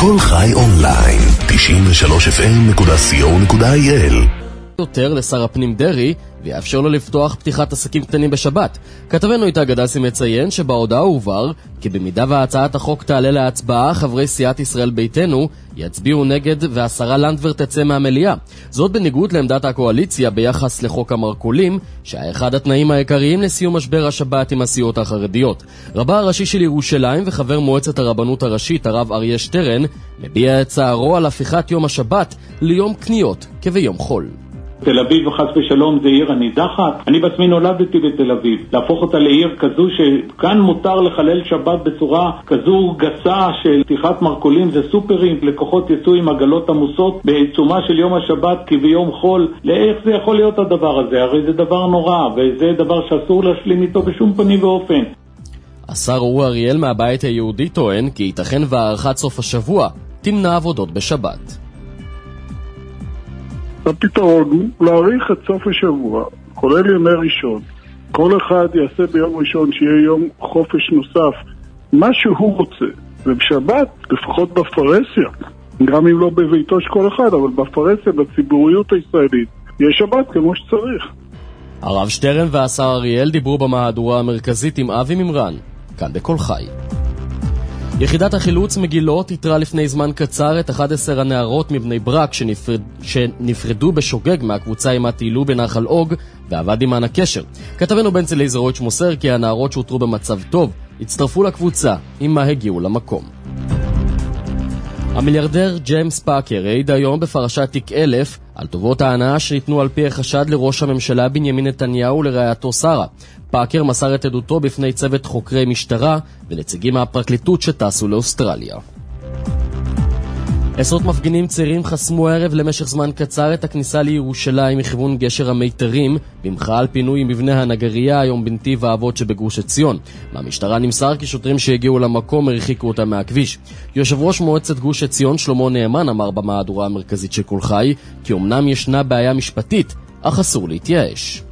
כל חי אונליין 93fm.co.il. יותר לשר הפנים דרי ויאפשר לו לפתוח פתיחת עסקים קטנים בשבת. כתבנו איתה גדסי מציין שבהודעה הובהר כי במידה והצעת החוק תעלה להצבעה, חברי סיעת ישראל ביתנו יצביעו נגד והשרה לנדבר תצא מהמליאה. זאת בניגוד לעמדת הקואליציה ביחס לחוק המרכולים, שהיה אחד התנאים העיקריים לסיום משבר השבת עם הסיעות החרדיות. רבה הראשי של ירושלים וחבר מועצת הרבנות הראשית, הרב אריה שטרן, מביע את צערו על הפיכת יום השבת ליום קניות כביום חול. תל אביב וחס ושלום זה עיר הנידחת. אני בעצמי נולדתי בתל אביב. להפוך אותה לעיר כזו שכאן מותר לחלל שבת בצורה כזו גסה של פתיחת מרכולים, זה סופרים. לקוחות יצאו עם עגלות עמוסות בעיצומה של יום השבת כביום חול. לאיך זה יכול להיות הדבר הזה? הרי זה דבר נורא, וזה דבר שאסור להשלים איתו בשום פנים ואופן. השר אורי אריאל מהבית היהודי טוען כי ייתכן והארכת סוף השבוע תמנע עבודות בשבת. הפתרון הוא להאריך את סוף השבוע, כולל ימי ראשון. כל אחד יעשה ביום ראשון שיהיה יום חופש נוסף, מה שהוא רוצה. ובשבת, לפחות בפרסיה, גם אם לא בביתו של כל אחד, אבל בפרסיה, בציבוריות הישראלית, יש שבת כמו שצריך. הרב שטרן והשר אריאל דיברו במהדורה המרכזית עם אבי ממרן, כאן בכל חי. יחידת החילוץ מגילות התרה לפני זמן קצר את 11 הנערות מבני ברק שנפרדו בשוגג מהקבוצה עם הטיילו בנחל אוג ועבד עימן הקשר. כתבנו בן צלי זרויץ' מוסר כי הנערות שהותרו במצב טוב הצטרפו לקבוצה עם מה הגיעו למקום. המיליארדר ג'יימס פאקר העיד היום בפרשת תיק 1000 על טובות ההנאה שניתנו על פי החשד לראש הממשלה בנימין נתניהו ולרעייתו שרה. פאקר מסר את עדותו בפני צוות חוקרי משטרה ונציגים מהפרקליטות שטסו לאוסטרליה. עשרות מפגינים צעירים חסמו הערב למשך זמן קצר את הכניסה לירושלים מכיוון גשר המיתרים במחאה על פינוי מבנה הנגרייה היום בנתיב האבות שבגוש עציון. מהמשטרה נמסר כי שוטרים שהגיעו למקום הרחיקו אותם מהכביש. יושב ראש מועצת גוש עציון שלמה נאמן אמר במהדורה המרכזית של כל חי כי אמנם ישנה בעיה משפטית אך אסור להתייאש.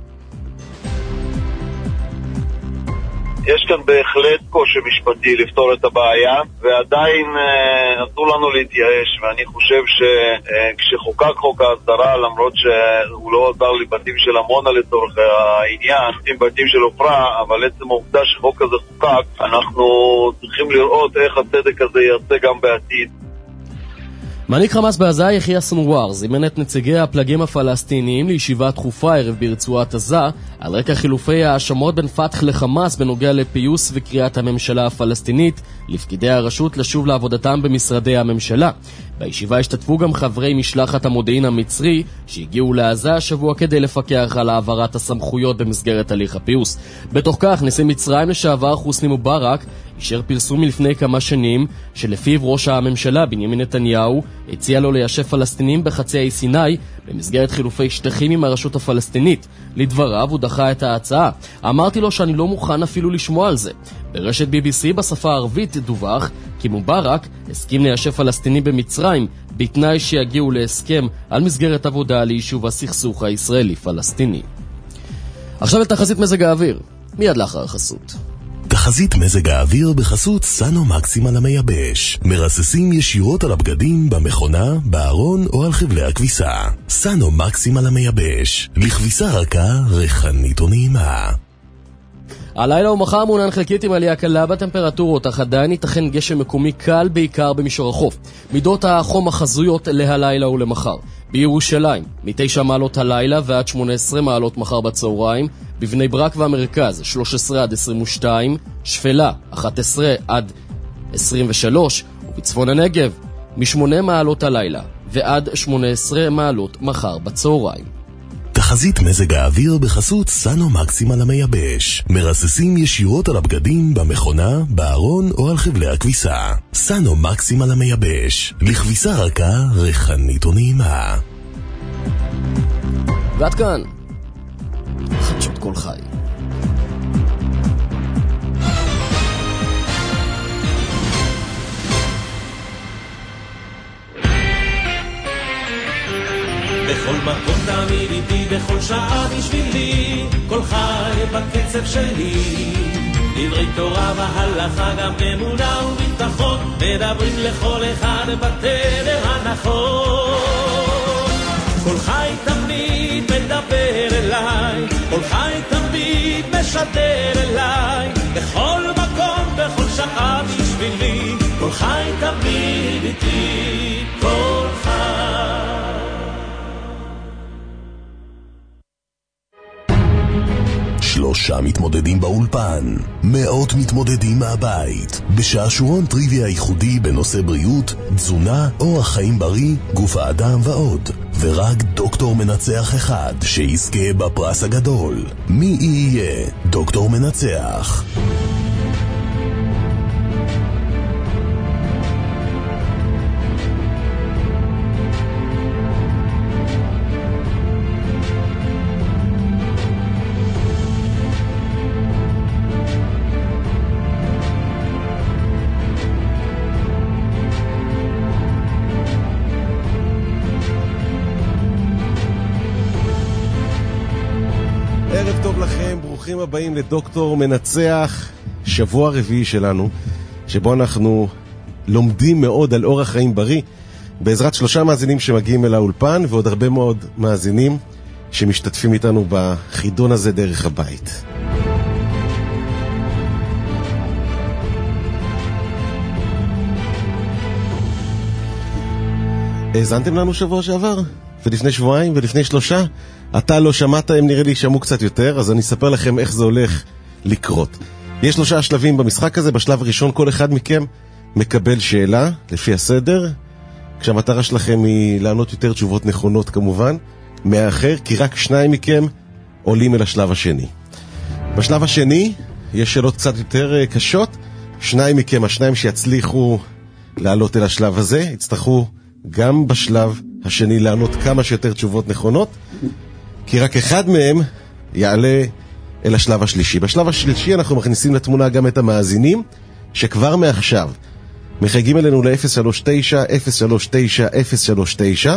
יש כאן בהחלט קושי משפטי לפתור את הבעיה, ועדיין אסור לנו להתייאש, ואני חושב שכשחוקק חוק ההסדרה, למרות שהוא לא עזר לבתים של עמונה לצורך העניין, עם בתים של אופרה, אבל עצם העובדה שחוק הזה חוקק, אנחנו צריכים לראות איך הצדק הזה יעשה גם בעתיד. מנהיג חמאס בעזה יחיא סנוואר זימן את נציגי הפלגים הפלסטיניים לישיבה דחופה ערב ברצועת עזה על רקע חילופי האשמות בין פתח לחמאס בנוגע לפיוס וקריאת הממשלה הפלסטינית לפקידי הרשות לשוב לעבודתם במשרדי הממשלה. בישיבה השתתפו גם חברי משלחת המודיעין המצרי שהגיעו לעזה השבוע כדי לפקח על העברת הסמכויות במסגרת הליך הפיוס. בתוך כך נשיא מצרים לשעבר חוסני מובארק אישר פרסום מלפני כמה שנים שלפיו ראש הממשלה בנימין נתניהו הציע לו ליישב פלסטינים בחצי האי סיני במסגרת חילופי שטחים עם הרשות הפלסטינית. לדבריו הוא דחה את ההצעה. אמרתי לו שאני לא מוכן אפילו לשמוע על זה. ברשת BBC בשפה הערבית דווח כי מובארק הסכים ליישב פלסטינים במצרים בתנאי שיגיעו להסכם על מסגרת עבודה ליישוב הסכסוך הישראלי-פלסטיני. עכשיו לתחזית מזג האוויר, מיד לאחר החסות. תחזית מזג האוויר בחסות סאנו מקסימל המייבש. מרססים ישירות על הבגדים, במכונה, בארון או על חבלי הכביסה. סאנו מקסימל המייבש. לכביסה רכה, ריחנית ונעימה. הלילה ומחר מעונן חלקית עם עלייה קלה בטמפרטורות, אך עדיין ייתכן גשם מקומי קל בעיקר במישור החוף. מידות החום החזויות להלילה ולמחר. בירושלים, מ-9 מעלות הלילה ועד 18 מעלות מחר בצהריים, בבני ברק והמרכז 13 עד 22, שפלה 11 עד 23, ובצפון הנגב מ-8 מעלות הלילה ועד 18 מעלות מחר בצהריים. תחזית מזג האוויר בחסות סאנו מקסימל המייבש. מרססים ישירות על הבגדים, במכונה, בארון או על חבלי הכביסה. סאנו מקסימל המייבש. לכביסה רכה, ריחנית ונעימה. ועד כאן חדשות כל חי. בכל מקום תמיד איתי, בכל שעה בשבילי, כל חי בקצב שלי. דברי תורה והלכה, גם אמונה וביטחון, מדברים לכל אחד בתדר הנכון. כל חי תמיד מדבר אליי, כל חי תמיד משדר אליי, בכל מקום, בכל שעה בשבילי, כל חי תמיד איתי, כל חי. שלושה מתמודדים באולפן, מאות מתמודדים מהבית, בשעשועון טריוויה ייחודי בנושא בריאות, תזונה, אורח חיים בריא, גוף האדם ועוד. ורק דוקטור מנצח אחד שיזכה בפרס הגדול. מי יהיה דוקטור מנצח? ברוכים הבאים לדוקטור מנצח, שבוע רביעי שלנו, שבו אנחנו לומדים מאוד על אורח חיים בריא, בעזרת 3 מאזינים שמגיעים אל האולפן, ועוד הרבה מאוד מאזינים שמשתתפים איתנו בחידון הזה דרך הבית. האזנתם לנו שבוע שעבר? ולפני שבועיים ולפני 3? אתה לא שמעת, הם נראה לי שמעו קצת יותר, אז אני אספר לכם איך זה הולך לקרות. יש 3 שלבים במשחק הזה. בשלב הראשון כל אחד מכם מקבל שאלה לפי הסדר, כשהמטרה שלכם היא לענות יותר תשובות נכונות כמובן מהאחר, כי רק 2 מכם עולים אל השלב השני. בשלב השני יש שאלות קצת יותר קשות. 2 מכם, השניים שיצליחו לעלות אל השלב הזה, יצטרכו גם בשלב השני לענות כמה שיותר תשובות נכונות, כי רק אחד מהם יעלה אל השלב השלישי. בשלב השלישי אנחנו מכניסים לתמונה גם את המאזינים, שכבר מעכשיו מחייגים אלינו ל-039-039-039.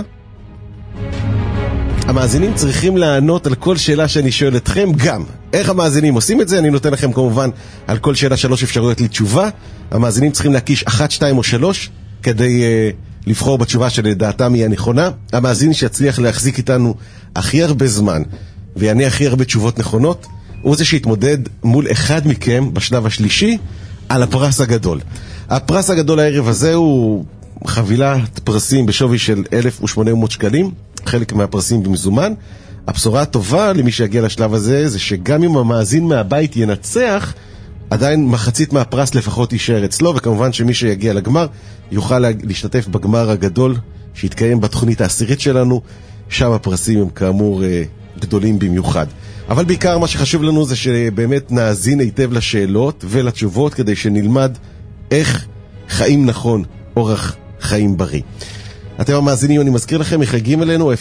המאזינים צריכים לענות על כל שאלה שאני שואל אתכם גם. איך המאזינים עושים את זה? אני נותן לכם כמובן על כל שאלה 3 אפשרויות לתשובה. המאזינים צריכים להקיש 1, 2 או 3 כדי לבחור בתשובה שלדעתם היא הנכונה. המאזין שיצליח להחזיק איתנו הכי הרבה זמן ויענה הכי הרבה תשובות נכונות, הוא זה שיתמודד מול אחד מכם בשלב השלישי על הפרס הגדול. הפרס הגדול הערב הזה הוא חבילת פרסים בשווי של 1,800 שקלים, חלק מהפרסים במזומן. הבשורה הטובה למי שיגיע לשלב הזה זה שגם אם המאזין מהבית ינצח, עדיין מחצית מהפרס לפחות יישאר אצלו, וכמובן שמי שיגיע לגמר יוכל להשתתף בגמר הגדול שיתקיים בתוכנית העשירית שלנו. שם הפרסים הם כאמור גדולים במיוחד. אבל בעיקר מה שחשוב לנו זה שבאמת נאזין היטב לשאלות ולתשובות, כדי שנלמד איך חיים נכון, אורח חיים בריא. אתם המאזינים, אני מזכיר לכם, מחייגים אלינו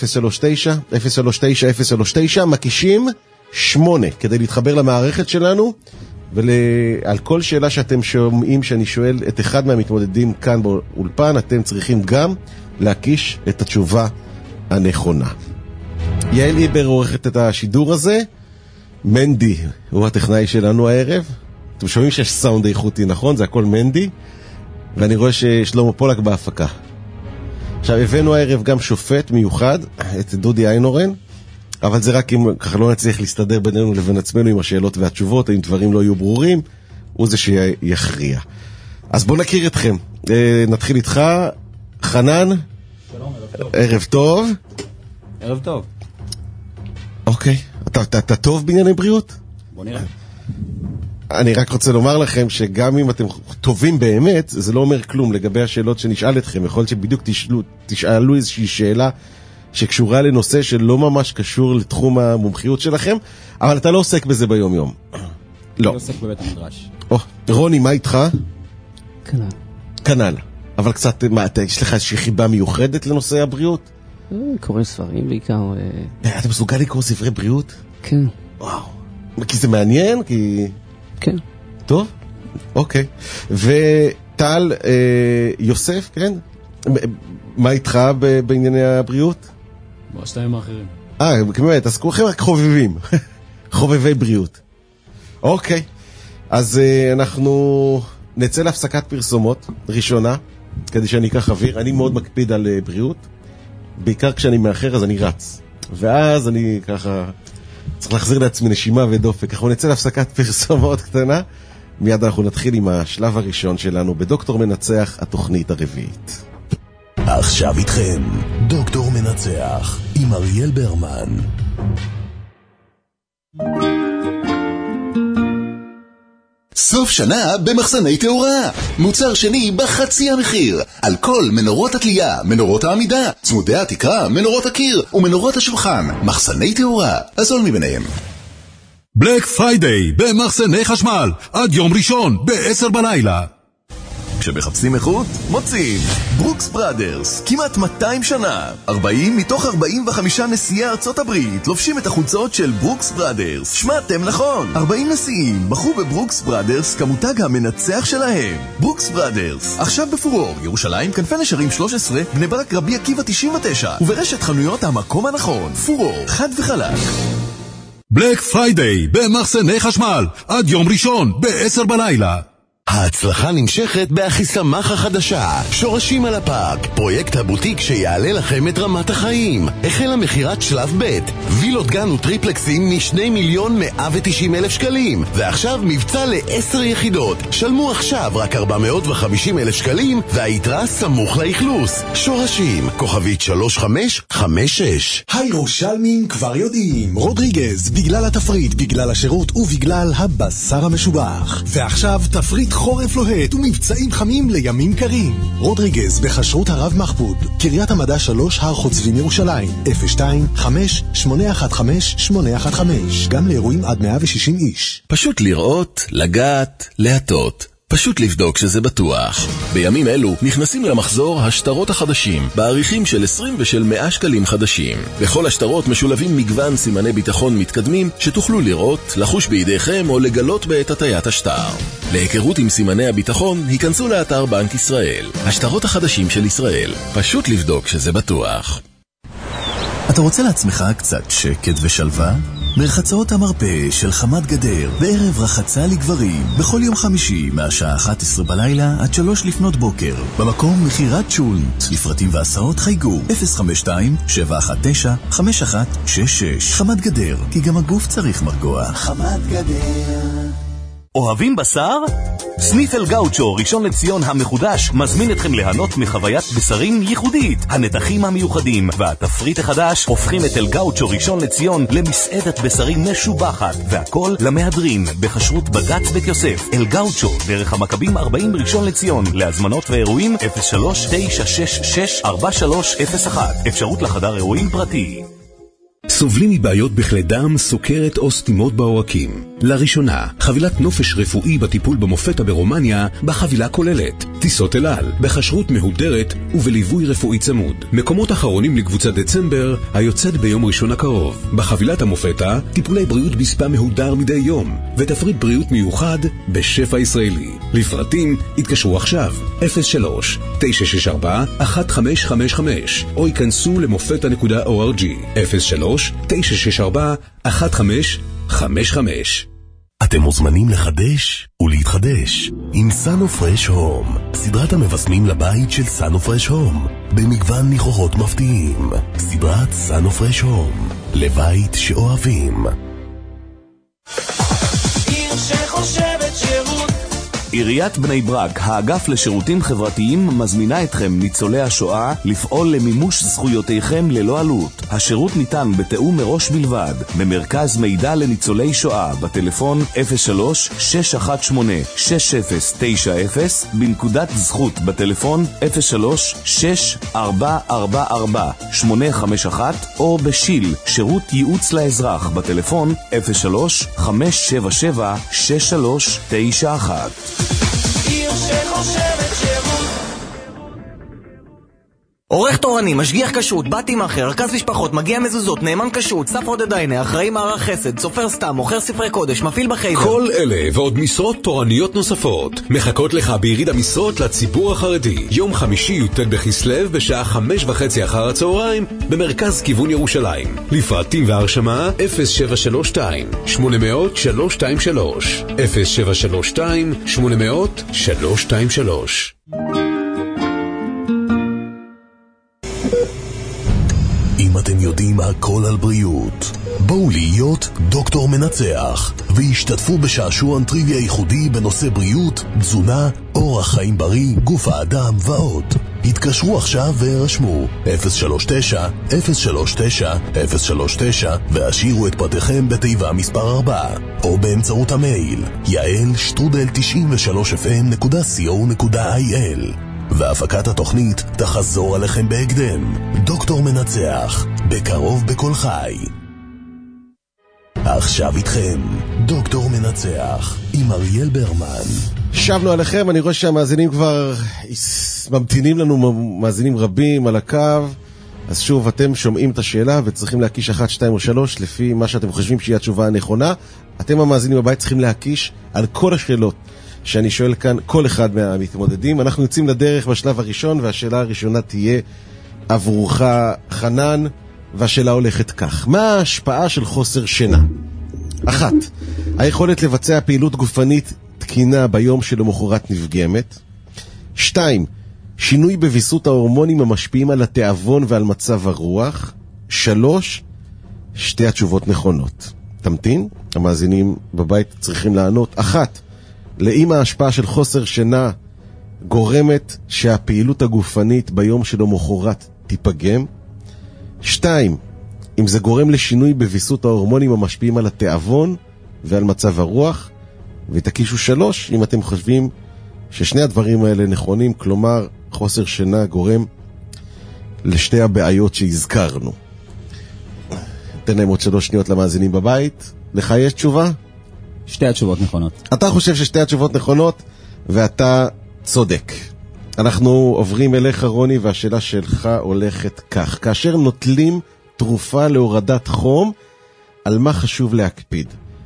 039-039-039, מקישים 8 כדי להתחבר למערכת שלנו, ועל כל שאלה שאתם שומעים שאני שואל את אחד מהמתמודדים כאן באולפן, אתם צריכים גם להקיש את התשובה הנכונה. יעל איבר עורכת את השידור הזה, מנדי הוא הטכנאי שלנו הערב. אתם שומעים שיש סאונד איכותי, נכון? זה הכל מנדי, ואני רואה ששלמה פולק בהפקה. עכשיו הבאנו הערב גם שופט מיוחד, את דודי איינורן, אבל זה רק אם ככה לא נצליח להסתדר בינינו לבין עצמנו עם השאלות והתשובות, אם דברים לא יהיו ברורים, הוא זה שיכריע. אז בואו נכיר אתכם. נתחיל איתך, חנן. שלום, ערב טוב. ערב טוב. ערב טוב. אוקיי, אתה טוב בענייני בריאות? בוא נראה. אני רק רוצה לומר לכם שגם אם אתם טובים באמת, זה לא אומר כלום לגבי השאלות שנשאל אתכם. יכול להיות שבדיוק תשאלו איזושהי שאלה שקשורה לנושא שלא ממש קשור לתחום המומחיות שלכם, אבל אתה לא עוסק בזה ביום יום. לא. אני עוסק בבית המדרש. רוני, מה איתך? כנ"ל. כנ"ל. אבל קצת, יש לך איזושהי חיבה מיוחדת לנושא הבריאות? קוראים ספרים בעיקר. אתה מסוגל לקרוא ספרי בריאות? כן. וואו. כי זה מעניין? כי... כן. טוב, אוקיי. וטל יוסף, כן? מה איתך בענייני הבריאות? בשתיים האחרים. באמת, אז כולכם רק חובבים. חובבי בריאות. אוקיי. אז אנחנו נצא להפסקת פרסומות ראשונה, כדי שאני אקח אוויר. אני מאוד מקפיד על בריאות, בעיקר כשאני מאחר אז אני רץ, ואז אני ככה צריך להחזיר לעצמי נשימה ודופק. אנחנו נצא להפסקת פרסום מאוד קטנה, מיד אנחנו נתחיל עם השלב הראשון שלנו בדוקטור מנצח, התוכנית הרביעית. עכשיו איתכם דוקטור מנצח עם אריאל ברמן. סוף שנה במחסני תאורה, מוצר שני בחצי המחיר, על כל מנורות התלייה, מנורות העמידה, צמודי התקרה, מנורות הקיר ומנורות השולחן. מחסני תאורה, הזול מביניהם. בלק פריידיי במחסני חשמל, עד יום ראשון ב-10 בלילה. כשמחפשים איכות, מוצאים ברוקס בראדרס, כמעט 200 שנה. 40 מתוך 45 נשיאי ארצות הברית לובשים את החולצות של ברוקס בראדרס. שמעתם נכון, 40 נשיאים בחרו בברוקס בראדרס כמותג המנצח שלהם. ברוקס בראדרס, עכשיו בפורור, ירושלים, כנפי נשרים 13, בני ברק רבי עקיבא 99, וברשת חנויות המקום הנכון. פורור, חד וחלק. בלק פריידיי במחסני חשמל, עד יום ראשון ב-10 בלילה. ההצלחה נמשכת באחיסמך החדשה, שורשים על הפארק, פרויקט הבוטיק שיעלה לכם את רמת החיים. החלה מחירת שלב ב', וילות גן וטריפלקסים מ2,190,000 שקלים, ועכשיו מבצע ל10 יחידות. שלמו עכשיו רק 450,000 שקלים, והיתרה סמוך לאכלוס. שורשים, כוכבית 3556. הירושלמים כבר יודעים, רודריגז, בגלל התפריט, בגלל השירות ובגלל הבשר המשובח. ועכשיו תפריט חורף לוהט ומבצעים חמים לימים קרים. רודריגז בחשרות הרב מחבוד, קריית המדע 3, הר חוצבים ירושלים, 02-5-815-815, גם לאירועים עד 160 איש. פשוט לראות, לגעת, להטות. פשוט לבדוק שזה בטוח. בימים אלו נכנסים למחזור השטרות החדשים, בעריכים של 20 ושל 100 שקלים חדשים. בכל השטרות משולבים מגוון סימני ביטחון מתקדמים שתוכלו לראות, לחוש בידיכם או לגלות בעת הטיית השטר. להיכרות עם סימני הביטחון, היכנסו לאתר בנק ישראל. השטרות החדשים של ישראל. פשוט לבדוק שזה בטוח. אתה רוצה לעצמך קצת שקט ושלווה? מרחצאות המרפא של חמת גדר בערב רחצה לגברים בכל יום חמישי מהשעה 11 בלילה עד 3 לפנות בוקר במקום מחירת שולנט. לפרטים והסעות חייגו 052-719-5166. חמת גדר, כי גם הגוף צריך מרגוע. חמת גדר. אוהבים בשר? סניף אל גאוצ'ו ראשון לציון המחודש מזמין אתכם ליהנות מחוויית בשרים ייחודית. הנתחים המיוחדים והתפריט החדש הופכים את אל גאוצ'ו ראשון לציון למסעדת בשרים משובחת, והכל למהדרין בחשרות בגץ בית יוסף. אל גאוצ'ו, דרך המכבים 40 ראשון לציון. להזמנות ואירועים 03-966-4301. אפשרות לחדר אירועים פרטי. סובלים מבעיות בכלי דם, סוכרת או סתימות בעורקים. לראשונה, חבילת נופש רפואי בטיפול במופתה ברומניה, בחבילה כוללת טיסות אל על, בחשרות מהודרת ובליווי רפואי צמוד. מקומות אחרונים לקבוצת דצמבר, היוצאת ביום ראשון הקרוב. בחבילת המופתה, טיפולי בריאות בספה מהודר מדי יום, ותפריט בריאות מיוחד בשפע ישראלי. לפרטים, התקשרו עכשיו, 03-964-1555, או ייכנסו למופתה.org, 03-964-1555. אתם מוזמנים לחדש ולהתחדש עם סאנו פרש הום, סדרת המבשמים לבית של סאנו פרש הום, במגוון ניחוחות מפתיעים. סדרת סאנו פרש הום, לבית שאוהבים. עיר שחושבת שירות. עיריית בני ברק, האגף לשירותים חברתיים, מזמינה אתכם ניצולי השואה לפעול למימוש זכויותיכם ללא עלות. השירות ניתן בתאום מראש בלבד במרכז מידע לניצולי שואה בטלפון 03-618-6090, בנקודת זכות בטלפון 03-6444-851, או בשיל, שירות ייעוץ לאזרח בטלפון 03-577-6391. עיר שחושבת שירות. עורך תורני, משגיח כשרות, באתי מאחר, רכז משפחות, מגיע מזוזות, נאמן כשרות, סף עוד עדיינה, אחראי מערך חסד, סופר סתם, מוכר ספרי קודש, מפעיל בחיידר. כל אלה ועוד משרות תורניות נוספות מחכות לך ביריד המשרות לציבור החרדי. יום חמישי י"ט בכסלו בשעה 5:30 אחר הצהריים במרכז כיוון ירושלים. לפרטים והרשמה 0732-800-323 0732-800-323. אתם יודעים הכל על בריאות. בואו להיות דוקטור מנצח, והשתתפו בשעשועון טריוויה ייחודי בנושא בריאות, תזונה, אורח חיים בריא, גוף האדם ועוד. התקשרו עכשיו והרשמו 039-039-039 והשאירו את פרטיכם בתיבה מספר 4 או באמצעות המייל yael-93fm.co.il. והפקת התוכנית תחזור עליכם בהקדם. דוקטור מנצח, בקרוב בכל חי. עכשיו איתכם, דוקטור מנצח, עם אריאל ברמן. שבנו עליכם, אני רואה שהמאזינים כבר ממתינים לנו, מאזינים רבים על הקו. אז שוב, אתם שומעים את השאלה וצריכים להקיש 1, 2 או 3 לפי מה שאתם חושבים שהיא התשובה הנכונה. אתם המאזינים בבית צריכים להקיש על כל השאלות שאני שואל כאן, כל אחד מהמתמודדים. אנחנו יוצאים לדרך בשלב הראשון, והשאלה הראשונה תהיה עבורך חנן, והשאלה הולכת כך: מה ההשפעה של חוסר שינה? 1. היכולת לבצע פעילות גופנית תקינה ביום שלמחרת נפגמת. 2. שינוי בוויסות ההורמונים המשפיעים על התיאבון ועל מצב הרוח. 3. שתי התשובות נכונות. תמתין, המאזינים בבית צריכים לענות. 1. לאם ההשפעה של חוסר שינה גורמת שהפעילות הגופנית ביום שלמחרת תיפגם. 2. אם זה גורם לשינוי בוויסות ההורמונים המשפיעים על התיאבון ועל מצב הרוח. ותקישו 3 אם אתם חושבים ששני הדברים האלה נכונים, כלומר חוסר שינה גורם לשתי הבעיות שהזכרנו. תן להם עוד 3 שניות למאזינים בבית. לך יש תשובה? שתי התשובות נכונות. אתה חושב ששתי התשובות נכונות ואתה צודק. אנחנו עוברים אליך רוני, והשאלה שלך הולכת כך: כאשר נוטלים תרופה להורדת חום, על מה חשוב להקפיד?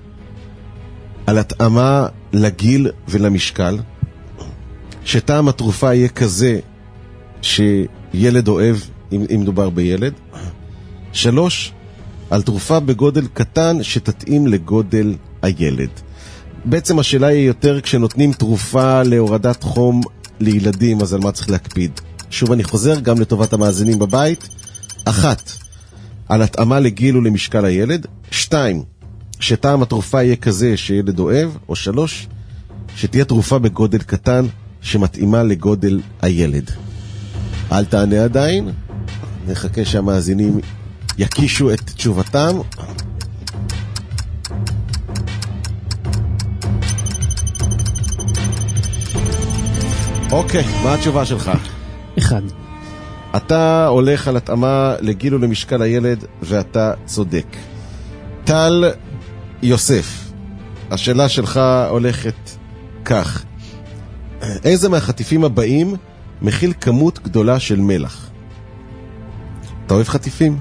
על התאמה לגיל ולמשקל, שטעם התרופה יהיה כזה שילד אוהב אם מדובר בילד. 3. על תרופה בגודל קטן שתתאים לגודל הילד. בעצם השאלה היא יותר כשנותנים תרופה להורדת חום לילדים, אז על מה צריך להקפיד? שוב אני חוזר גם לטובת המאזינים בבית. 1. על התאמה לגיל ולמשקל הילד. 2. שטעם התרופה יהיה כזה שילד אוהב. או 3. שתהיה תרופה בגודל קטן שמתאימה לגודל הילד. אל תענה עדיין, נחכה שהמאזינים יקישו את תשובתם. אוקיי, מה התשובה שלך? 1. אתה הולך על התאמה לגיל ולמשקל הילד, ואתה צודק. טל יוסף, השאלה שלך הולכת כך: איזה מהחטיפים הבאים מכיל כמות גדולה של מלח? אתה אוהב חטיפים?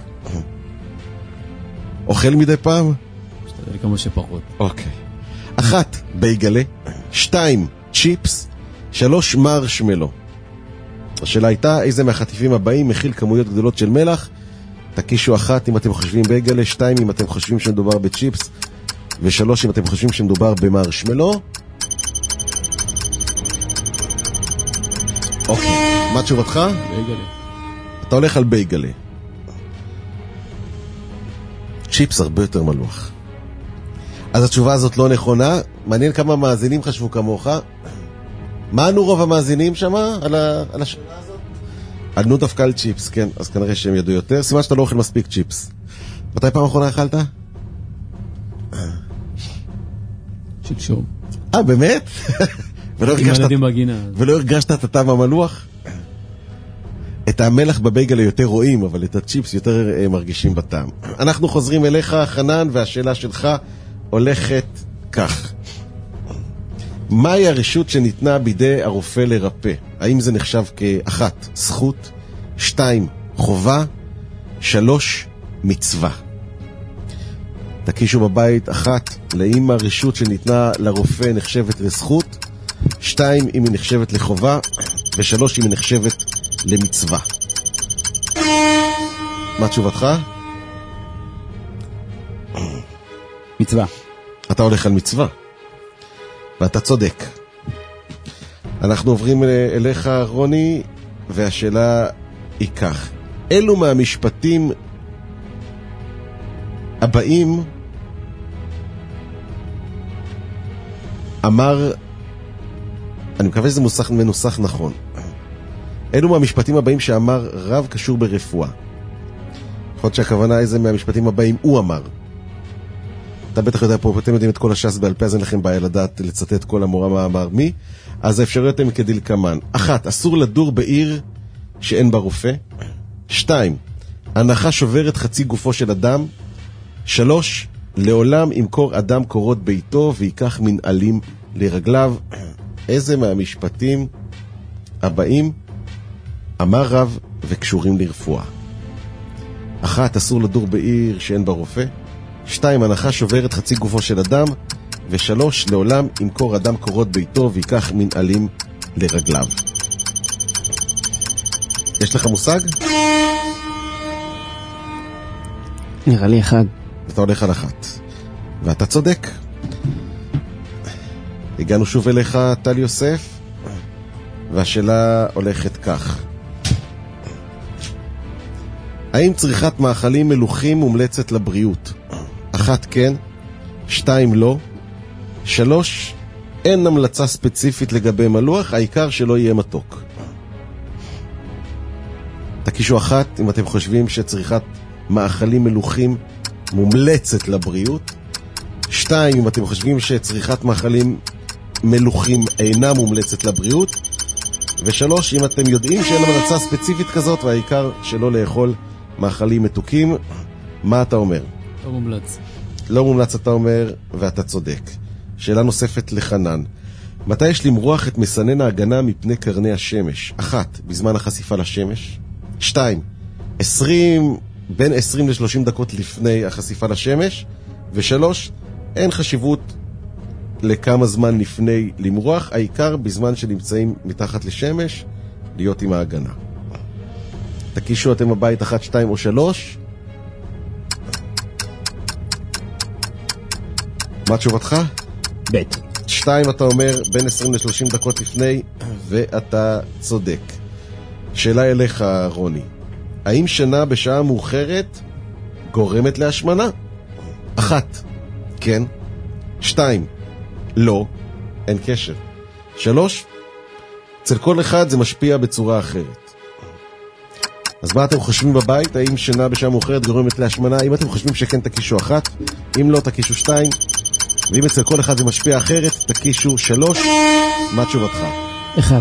אוכל מדי פעם? משתדל כמה שפחות. אוקיי. 1. בייגלה. 2. צ'יפס. 3. מרשמלו. השאלה הייתה, איזה מהחטיפים הבאים מכיל כמויות גדולות של מלח? תקישו 1 אם אתם חושבים בייגלה, 2 אם אתם חושבים שמדובר בצ'יפס, ו3 אם אתם חושבים שמדובר במרשמלו. אוקיי, מה תשובתך? בייגלה. אתה הולך על בייגלה. צ'יפס הרבה יותר מלוח. אז התשובה הזאת לא נכונה. מעניין כמה מאזינים חשבו כמוך. מה ענו רוב המאזינים שמה על השאלה הזאת? ענו דווקא על צ'יפס, כן. אז כנראה שהם ידעו יותר. סימן שאתה לא אוכל מספיק צ'יפס. מתי פעם האחרונה אכלת? שלשום. באמת? ולא הרגשת את הטעם המלוח? את המלח בבייגלה יותר רואים, אבל את הצ'יפס יותר מרגישים בטעם. אנחנו חוזרים אליך, חנן, והשאלה שלך הולכת כך: מהי הרשות שניתנה בידי הרופא לרפא? האם זה נחשב כ1 זכות, 2 חובה, 3 מצווה? תקישו בבית. 1. לאם הרשות שניתנה לרופא נחשבת לזכות, 2 אם היא נחשבת לחובה, ו3 אם היא נחשבת למצווה. מה תשובתך? מצווה. אתה הולך על מצווה, ואתה צודק. אנחנו עוברים אליך רוני, והשאלה היא כך: אילו מהמשפטים הבאים אמר, אני מקווה שזה מנוסח נכון, אלו מהמשפטים הבאים שאמר רב קשור ברפואה. יכול להיות שהכוונה איזה מהמשפטים הבאים הוא אמר. אתה בטח יודע פה, אתם יודעים את כל הש"ס בעל פה, אז אין לכם בעיה לדעת לצטט כל המורה מה אמר מי. אז האפשרויות הן כדלקמן. 1. אסור לדור בעיר שאין בה רופא. 2. הנחה שוברת חצי גופו של אדם. 3. לעולם ימכור אדם קורות ביתו ויקח מנעלים לרגליו. איזה מהמשפטים הבאים אמר רב וקשורים לרפואה? 1. אסור לדור בעיר שאין בה רופא. 2. הנחה שוברת חצי גופו של אדם. ו3. לעולם ימכור אדם קורות ביתו ויקח מנעלים לרגליו. יש לך מושג? נראה לי 1. אתה הולך על 1. ואתה צודק. הגענו שוב אליך, טל יוסף, והשאלה הולכת כך. האם צריכת מאכלים מלוכים מומלצת לבריאות? 1. כן. 2. לא. 3. אין המלצה ספציפית לגבי מלוח, העיקר שלא יהיה מתוק. תקישו 1 אם אתם חושבים שצריכת מאכלים מלוכים מומלצת לבריאות. 2 אם אתם חושבים שצריכת מאכלים מלוכים אינה מומלצת לבריאות. ו3 אם אתם יודעים שאין המלצה ספציפית כזאת והעיקר שלא לאכול מאכלים מתוקים. מה אתה אומר? לא מומלץ. לא מומלץ אתה אומר, ואתה צודק. שאלה נוספת לחנן. מתי יש למרוח את מסנן ההגנה מפני קרני השמש? 1. בזמן החשיפה לשמש. 2. בין 20 ל-30 דקות לפני החשיפה לשמש. ו3. אין חשיבות לכמה זמן לפני למרוח, העיקר בזמן שנמצאים מתחת לשמש להיות עם ההגנה. תקישו אתם הבית 1, 2 או 3. מה תשובתך? ב'. 2 אתה אומר בין 20 ל-30 דקות לפני, ואתה צודק. שאלה אליך רוני, האם שינה בשעה מאוחרת גורמת להשמנה? 1. כן. 2. לא. אין קשר. 3. אצל כל אחד זה משפיע בצורה אחרת. אז מה אתם חושבים בבית? האם שינה בשעה מאוחרת גורמת להשמנה? אם אתם חושבים שכן, תקישו 1. אם לא, תקישו 2. ואם אצל כל אחד זה משפיע אחרת, תקישו 3. מה תשובתך? 1.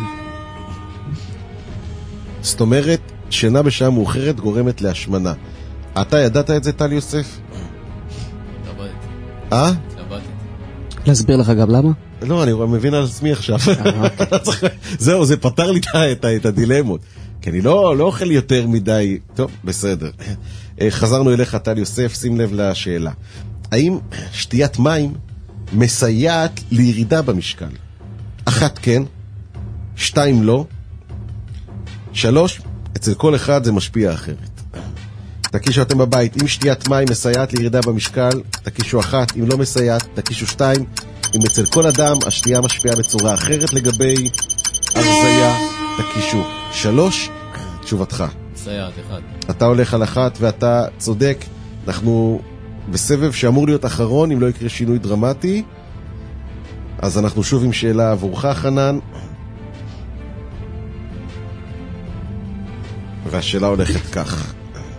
זאת אומרת, שינה בשעה מאוחרת גורמת להשמנה. אתה ידעת את זה, טל יוסף? עבדתי. להסביר לך גם למה? לא, אני מבין על עצמי עכשיו. זהו, זה פתר לי את הדילמות. כי אני לא אוכל יותר מדי. טוב, בסדר. חזרנו אליך, טל יוסף, שים לב לשאלה. האם שתיית מים מסייעת לירידה במשקל? 1. כן. 2. לא. 3. אצל כל אחד זה משפיע אחרת. תקישו אתם בבית, אם שתיית מים מסייעת לירידה במשקל, תקישו 1. אם לא מסייעת, תקישו 2. אם אצל כל אדם השתייה משפיעה בצורה אחרת לגבי הרזיה, תקישו 3. תשובתך? מסייעת 1. אתה הולך על 1 ואתה צודק. אנחנו בסבב שאמור להיות אחרון אם לא יקרה שינוי דרמטי. אז אנחנו שוב עם שאלה עבורך חנן, והשאלה הולכת כך.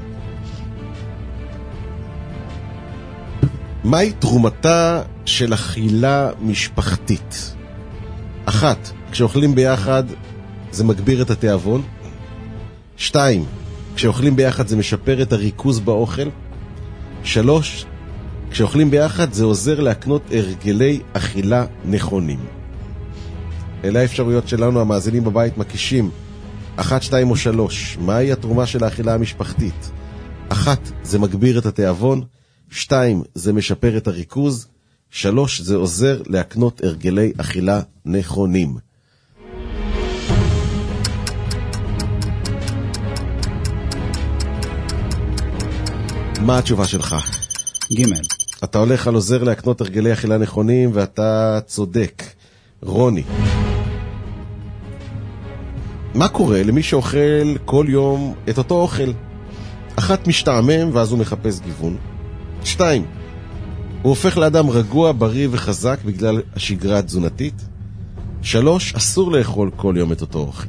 מהי תרומתה של אכילה משפחתית? 1. כשאוכלים ביחד זה מגביר את התיאבון. 2. כשאוכלים ביחד זה משפר את הריכוז באוכל. 3. כשאוכלים ביחד זה עוזר להקנות הרגלי אכילה נכונים. אלה האפשרויות שלנו, המאזינים בבית מקישים 1, 2 או 3. מהי התרומה של האכילה המשפחתית? 1. זה מגביר את התיאבון. 2. זה משפר את הריכוז. 3. זה עוזר להקנות הרגלי אכילה נכונים. מה התשובה שלך? ג'. אתה הולך על עוזר להקנות הרגלי אכילה נכונים, ואתה צודק. רוני, מה קורה למי שאוכל כל יום את אותו אוכל? 1. משתעמם ואז הוא מחפש גיוון. 2. הוא הופך לאדם רגוע, בריא וחזק בגלל השגרה התזונתית. 3. אסור לאכול כל יום את אותו אוכל.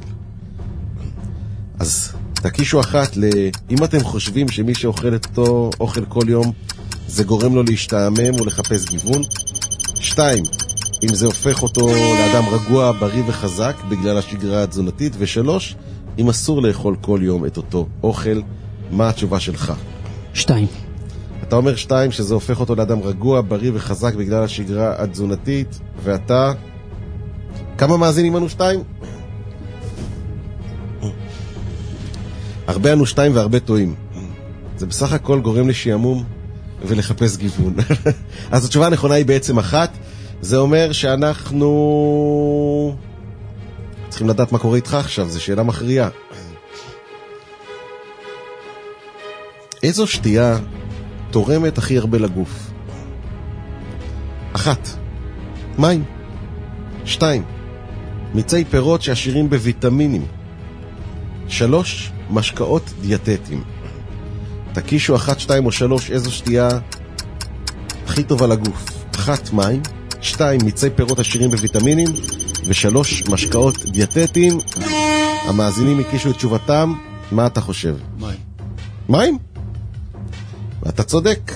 אז תקישו אחת אם אתם חושבים שמי שאוכל את אותו אוכל כל יום זה גורם לו להשתעמם ולחפש גיוון. 2. אם זה הופך אותו לאדם רגוע, בריא וחזק בגלל השגרה התזונתית. 3. אם אסור לאכול כל יום את אותו אוכל. מה התשובה שלך? 2. אתה אומר 2, שזה הופך אותו לאדם רגוע, בריא וחזק בגלל השגרה התזונתית. ואתה... כמה מאזינים ענו 2? הרבה ענו 2 והרבה טועים. זה בסך הכל גורם לשעמום ולחפש גיוון. אז התשובה הנכונה היא בעצם 1. זה אומר שאנחנו צריכים לדעת מה קורה איתך עכשיו. זו שאלה מכריעה. איזו שתייה תורמת הכי הרבה לגוף? 1. מים. 2. מיצי פירות שעשירים בוויטמינים. 3. משקאות דיאטטיים. תקישו 1, 2 או 3 איזו שתייה הכי טובה לגוף. 1. מים. 2. מיצי פירות עשירים בוויטמינים. ו3. משקאות דיאטטיים. המאזינים הקישו את תשובתם. מה אתה חושב? מים. מים? ואתה צודק.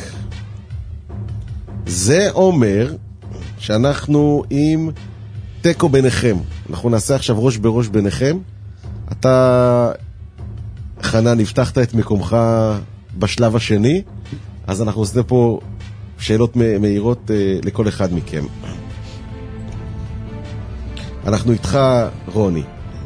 זה אומר שאנחנו עם טקו ביניכם. אנחנו נעשה עכשיו ראש בראש ביניכם. אתה, חנן, הבטחת את מקומך בשלב השני, אז אנחנו עושים פה שאלות מהירות לכל אחד מכם. אנחנו איתך, רוני.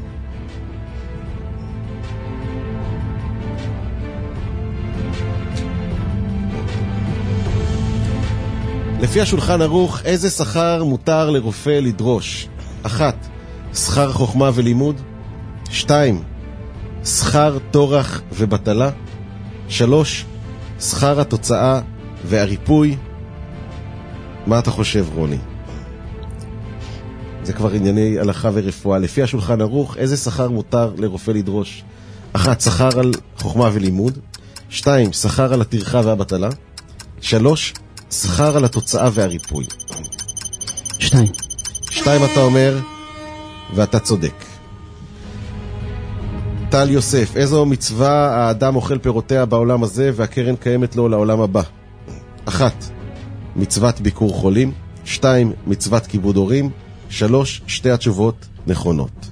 לפי השולחן ערוך, איזה שכר מותר לרופא לדרוש? 1. שכר חוכמה ולימוד. 2. שכר תורח ובטלה. 3. שכר התוצאה והריפוי. מה אתה חושב, רוני? זה כבר ענייני הלכה ורפואה. לפי השולחן ערוך, איזה שכר מותר לרופא לדרוש? 1. שכר על חוכמה ולימוד. 2. שכר על הטרחה והבטלה. 3. שכר על התוצאה והריפוי. 2. 2 אתה אומר, ואתה צודק. טל יוסף, איזו מצווה האדם אוכל פירותיה בעולם הזה והקרן קיימת לו לעולם הבא? 1. מצוות ביקור חולים. 2. מצוות כיבוד הורים. 3. שתי התשובות נכונות.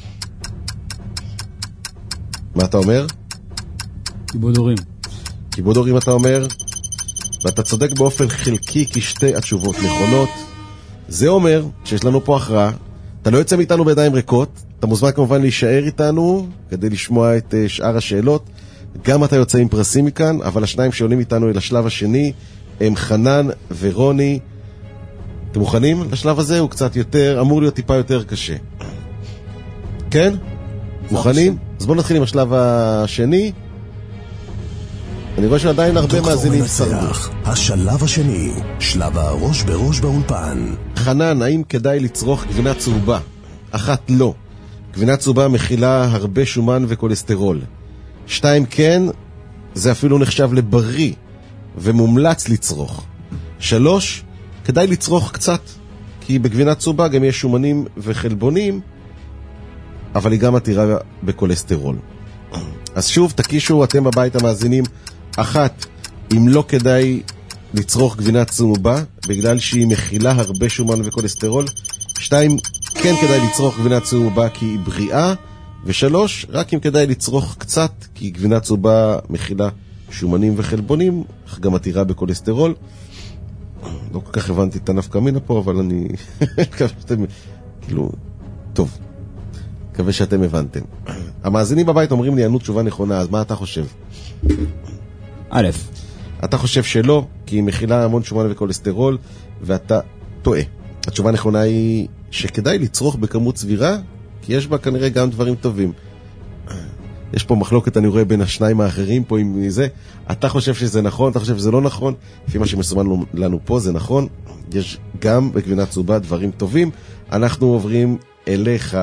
מה אתה אומר? כיבוד הורים. כיבוד הורים אתה אומר, ואתה צודק באופן חלקי כי שתי התשובות נכונות. זה אומר שיש לנו פה הכרעה. אתה לא יוצא מאיתנו בידיים ריקות, אתה מוזמן כמובן להישאר איתנו כדי לשמוע את שאר השאלות. גם אתה יוצא עם פרסים מכאן, אבל השניים שעולים איתנו אל השלב השני הם חנן ורוני. אתם מוכנים לשלב הזה? הוא קצת יותר, אמור להיות טיפה יותר קשה. כן? מוכנים? אז בואו נתחיל עם השלב השני. אני רואה שעדיין הרבה מאזינים שרדו. השלב השני, שלב הראש בראש באולפן. חנן, האם כדאי לצרוך גבינה צהובה? 1. לא. גבינה צהובה מכילה הרבה שומן וכולסטרול. 2. כן, זה אפילו נחשב לבריא ומומלץ לצרוך. 3. כדאי לצרוך קצת, כי בגבינה צהובה גם יש שומנים וחלבונים, אבל היא גם עתירה בכולסטרול. אז שוב, תקישו אתם בבית המאזינים. 1. אם לא כדאי לצרוך גבינה צהובה בגלל שהיא מכילה הרבה שומן וכולסטרול. 2. כן כדאי לצרוך גבינה צהובה כי היא בריאה. ו3. רק אם כדאי לצרוך קצת כי גבינה צהובה מכילה שומנים וחלבונים, אך גם עתירה בכולסטרול. לא כל כך הבנתי את הנפקא מינה פה, אבל אני מקווה שאתם כאילו טוב, מקווה שאתם הבנתם. המאזינים בבית אומרים לי ענו תשובה נכונה, אז מה אתה חושב? א', אתה חושב שלא, כי היא מכילה המון שומן וכולסטרול, ואתה טועה. התשובה הנכונה היא שכדאי לצרוך בכמות סבירה, כי יש בה כנראה גם דברים טובים. יש פה מחלוקת, אני רואה, בין השניים האחרים פה עם זה. אתה חושב שזה נכון, אתה חושב שזה לא נכון. לפי מה שמסומן לנו פה זה נכון. יש גם בגבינה צהובה דברים טובים. אנחנו עוברים אליך,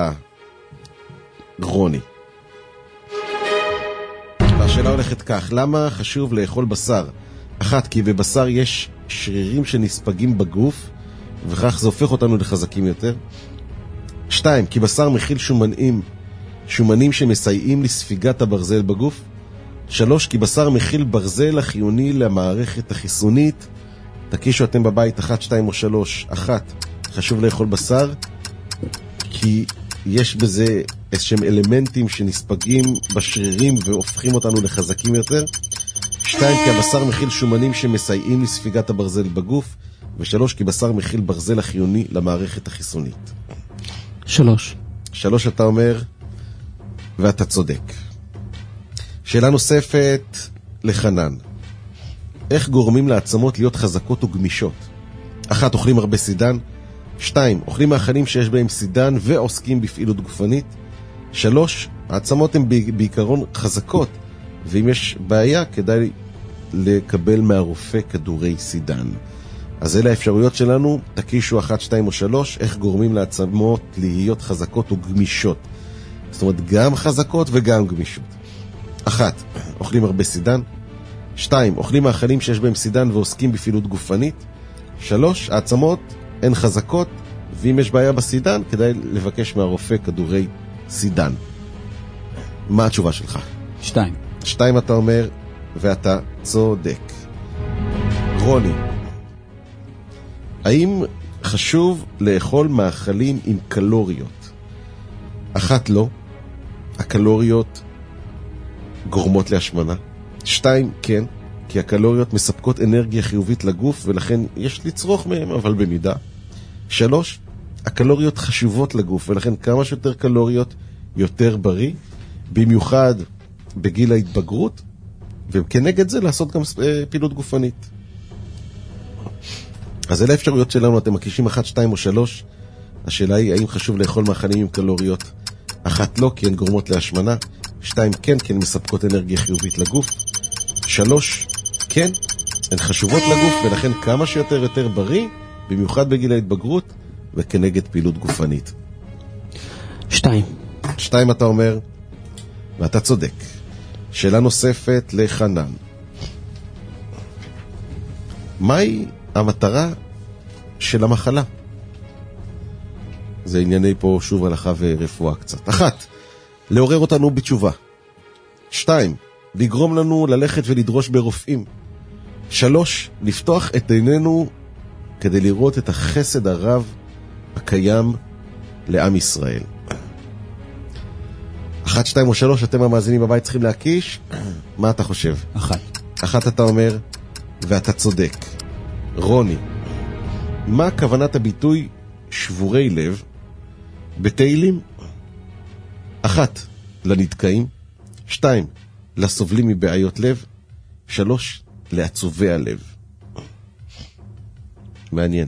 רוני. השאלה הולכת כך, למה חשוב לאכול בשר? 1, כי בבשר יש שרירים שנספגים בגוף, וכך זה הופך אותנו לחזקים יותר. 2, כי בשר מכיל שומנים שמסייעים לספיגת הברזל בגוף. 3, כי בשר מכיל ברזל החיוני למערכת החיסונית. תקישו אתם בבית 1, 2 או 3. 1, חשוב לאכול בשר, כי יש בזה איזשהם אלמנטים שנספגים בשרירים והופכים אותנו לחזקים יותר. 2, כי הבשר מכיל שומנים שמסייעים לספיגת הברזל בגוף. ו3, כי בשר מכיל ברזל החיוני למערכת החיסונית. 3. 3 אתה אומר, ואתה צודק. שאלה נוספת לחנן. איך גורמים לעצמות להיות חזקות וגמישות? 1, אוכלים הרבה סידן. 2, אוכלים מאכלים שיש בהם סידן ועוסקים בפעילות גופנית. 3, העצמות הן בעיקרון חזקות, ואם יש בעיה כדאי לקבל מהרופא כדורי סידן. אז אלה האפשרויות שלנו, תקישו 1, 2 או 3, איך גורמים לעצמות להיות חזקות וגמישות. זאת אומרת, גם חזקות וגם גמישות. 1, אוכלים הרבה סידן. 2, אוכלים מאכלים שיש בהם סידן ועוסקים בפעילות גופנית. 3, העצמות הן חזקות, ואם יש בעיה בסידן, כדאי לבקש מהרופא כדורי סידן. מה התשובה שלך? 2. 2 אתה אומר, ואתה צודק. רוני, האם חשוב לאכול מאכלים עם קלוריות? 1, לא. הקלוריות גורמות להשמנה. 2, כן, כי הקלוריות מספקות אנרגיה חיובית לגוף, ולכן יש לצרוך מהם, אבל במידה. 3, הקלוריות חשובות לגוף, ולכן כמה שיותר קלוריות יותר בריא, במיוחד בגיל ההתבגרות, וכנגד זה לעשות גם פעילות גופנית. אז אלה האפשרויות שלנו, אתם מקישים 1, 2 או 3. השאלה היא, האם חשוב לאכול מאכלים עם קלוריות? 1, לא, כי הן גורמות להשמנה. 2, כן, כי הן מספקות אנרגיה חיובית לגוף. 3, כן, הן חשובות לגוף, ולכן כמה שיותר יותר בריא, במיוחד בגיל ההתבגרות, וכנגד פעילות גופנית. 2. 2 אתה אומר, ואתה צודק. שאלה נוספת לחנן. מהי המטרה של המחלה? זה ענייני פה שוב הלכה ורפואה קצת. 1, לעורר אותנו בתשובה. 2, לגרום לנו ללכת ולדרוש ברופאים. 3, לפתוח את עינינו כדי לראות את החסד הרב הקיים לעם ישראל. 1, 2 או 3, אתם המאזינים בבית צריכים להקיש. מה אתה חושב? 1. 1 אתה אומר, ואתה צודק. רוני, מה כוונת הביטוי שבורי לב בתהילים? 1, לנדכאים. 2, לסובלים מבעיות לב. 3, לעצובי הלב. מעניין.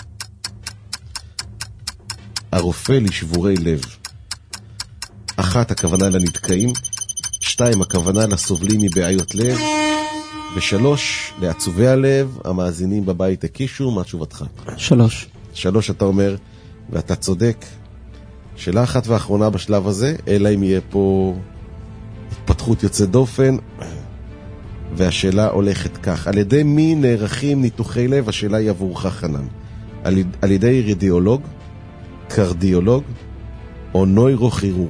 הרופא לשבורי לב. 1, הכוונה לנדכאים. 2, הכוונה לסובלים מבעיות לב. ו3, לעצובי הלב. המאזינים בבית הקישו. מה תשובתך? 3. 3 אתה אומר, ואתה צודק. שאלה אחת ואחרונה בשלב הזה, אלא אם יהיה פה התפתחות יוצאת דופן, והשאלה הולכת כך. על ידי מי נערכים ניתוחי לב? השאלה היא עבורך חנן. על ידי רדיולוג, קרדיולוג או נוירוכירורג.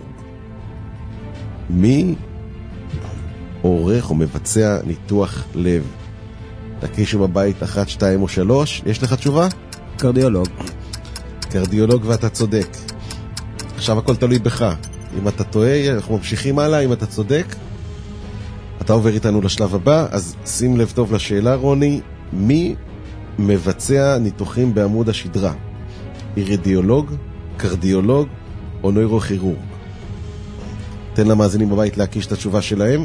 מי עורך או מבצע ניתוח לב? תקישו בבית 1, 2 או 3. יש לך תשובה? קרדיולוג. קרדיולוג, ואתה צודק. עכשיו הכל תלוי בך. אם אתה טועה, אנחנו ממשיכים הלאה. אם אתה צודק, אתה עובר איתנו לשלב הבא. אז שים לב טוב לשאלה, רוני. מי מבצע ניתוחים בעמוד השדרה? רדיולוג, קרדיולוג או נוירוכירורג? תן למאזינים בבית להקיש את התשובה שלהם.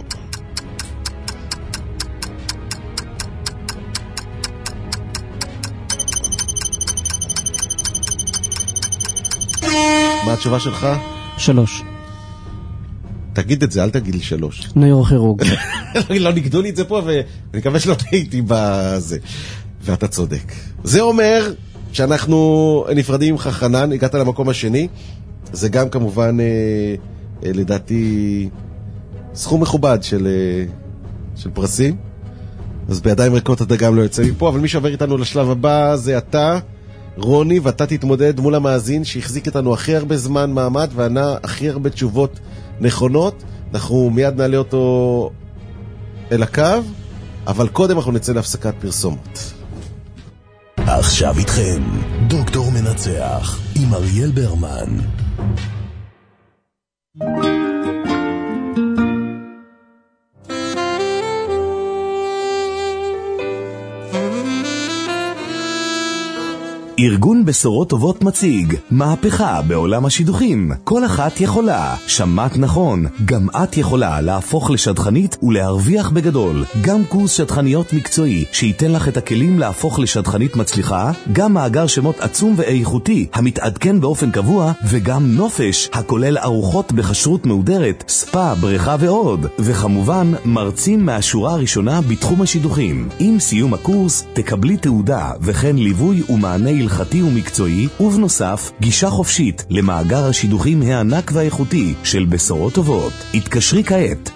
מה התשובה שלך? 3. תגיד את זה, אל תגיד לי 3. נוירוכירורג. לא נגדו לי את זה פה, ואני מקווה שלא הייתי בזה. ואתה צודק. זה אומר שאנחנו נפרדים ממך חנן, הגעת למקום השני. זה גם כמובן, לדעתי, סכום מכובד של פרסים. אז בידיים ריקות אתה גם לא יוצא מפה, אבל מי שעובר איתנו לשלב הבא זה אתה, רוני, ואתה תתמודד מול המאזין שהחזיק איתנו הכי הרבה זמן מעמד וענה הכי הרבה תשובות נכונות. אנחנו מיד נעלה אותו אל הקו, אבל קודם אנחנו נצא להפסקת פרסומות. עכשיו איתכם, דוקטור מנצח עם אריאל ברמן. ארגון בשורות טובות מציג מהפכה בעולם השידוכים. כל אחת יכולה. שמעת נכון, גם את יכולה להפוך לשדכנית ולהרוויח בגדול. גם קורס שדכניות מקצועי שייתן לך את הכלים להפוך לשדכנית מצליחה, גם מאגר שמות עצום ואיכותי המתעדכן באופן קבוע, וגם נופש הכולל ארוחות בכשרות מהודרת, ספה, בריכה ועוד. וכמובן מרצים מהשורה הראשונה בתחום השידוכים. עם סיום הקורס תקבלי תעודה וכן ליווי ומענה הלכתי ומקצועי, ובנוסף גישה חופשית למאגר השידוכים הענק והאיכותי של בשורות טובות. התקשרי כעת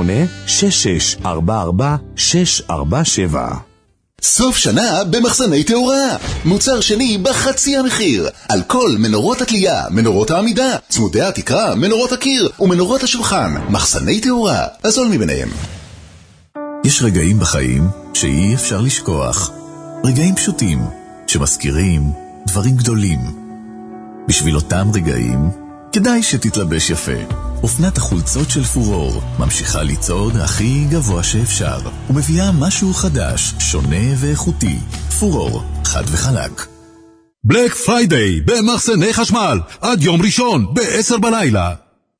08-6644-647. סוף שנה במחסני תאורה, מוצר שני בחצי המחיר על כל מנורות התלייה, מנורות העמידה, צמודי התקרה, מנורות הקיר ומנורות השולחן. מחסני תאורה, הזול מביניהם. יש רגעים בחיים שאי אפשר לשכוח, רגעים פשוטים שמזכירים דברים גדולים. בשביל אותם רגעים כדאי שתתלבש יפה. אופנת החולצות של פורור ממשיכה לצעוד הכי גבוה שאפשר ומביאה משהו חדש, שונה ואיכותי. פורור, חד וחלק. בלק פריידיי במחסני חשמל עד יום ראשון ב-10 בלילה.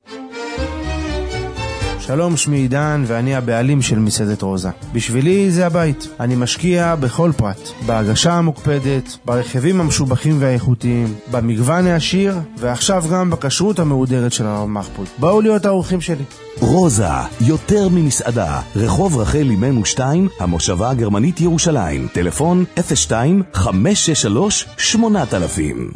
שלום, שמי עידן ואני הבעלים של מסעדת רוזה. בשבילי זה הבית. אני משקיע בכל פרט, בהגשה המוקפדת, ברכיבים המשובחים והאיכותיים, במגוון העשיר, ועכשיו גם בכשרות המהודרת של הרב מחפוד. בואו להיות האורחים שלי. רוזה, יותר ממסעדה. רחוב רחל אימנו 2, המושבה הגרמנית ירושלים. טלפון 02-563-8000.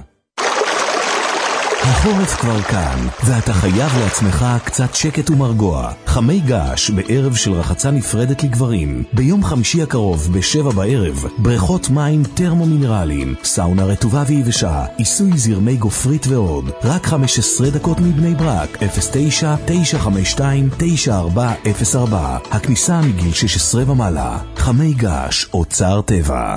החורף כבר כאן, ואתה חייב לעצמך קצת שקט ומרגוע. חמי געש בערב של רחצה נפרדת לגברים. ביום חמישי הקרוב ב-7 בערב, בריכות מים טרמו-מינרליים, סאונה רטובה ויבשה, עיסוי זרמי גופרית ועוד. רק 15 דקות מבני ברק, 09-952-9404. הכניסה מגיל 16 ומעלה. חמי געש, אוצר טבע.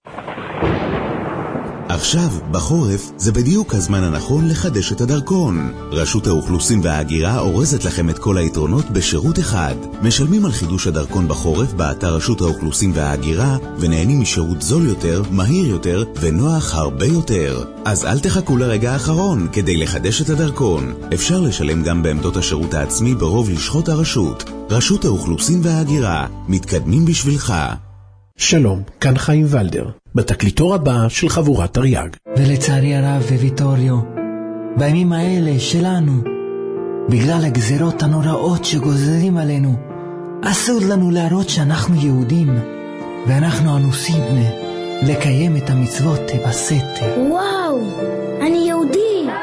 עכשיו, בחורף, זה בדיוק הזמן הנכון לחדש את הדרכון. רשות האוכלוסין וההגירה אורזת לכם את כל היתרונות בשירות אחד. משלמים על חידוש הדרכון בחורף באתר רשות האוכלוסין וההגירה, ונהנים משירות זול יותר, מהיר יותר, ונוח הרבה יותר. אז אל תחכו לרגע האחרון כדי לחדש את הדרכון. אפשר לשלם גם בעמדות השירות העצמי ברוב לשכות הרשות. רשות האוכלוסין וההגירה, מתקדמים בשבילך. שלום, כאן חיים ולדר, בתקליטור הבא של חבורת תרי"ג. ולצערי הרב וויטוריו, בימים האלה שלנו, בגלל הגזרות הנוראות שגוזרים עלינו, אסור לנו להראות שאנחנו יהודים, ואנחנו אנוסים לקיים את המצוות בסתר. וואו, אני יהודי.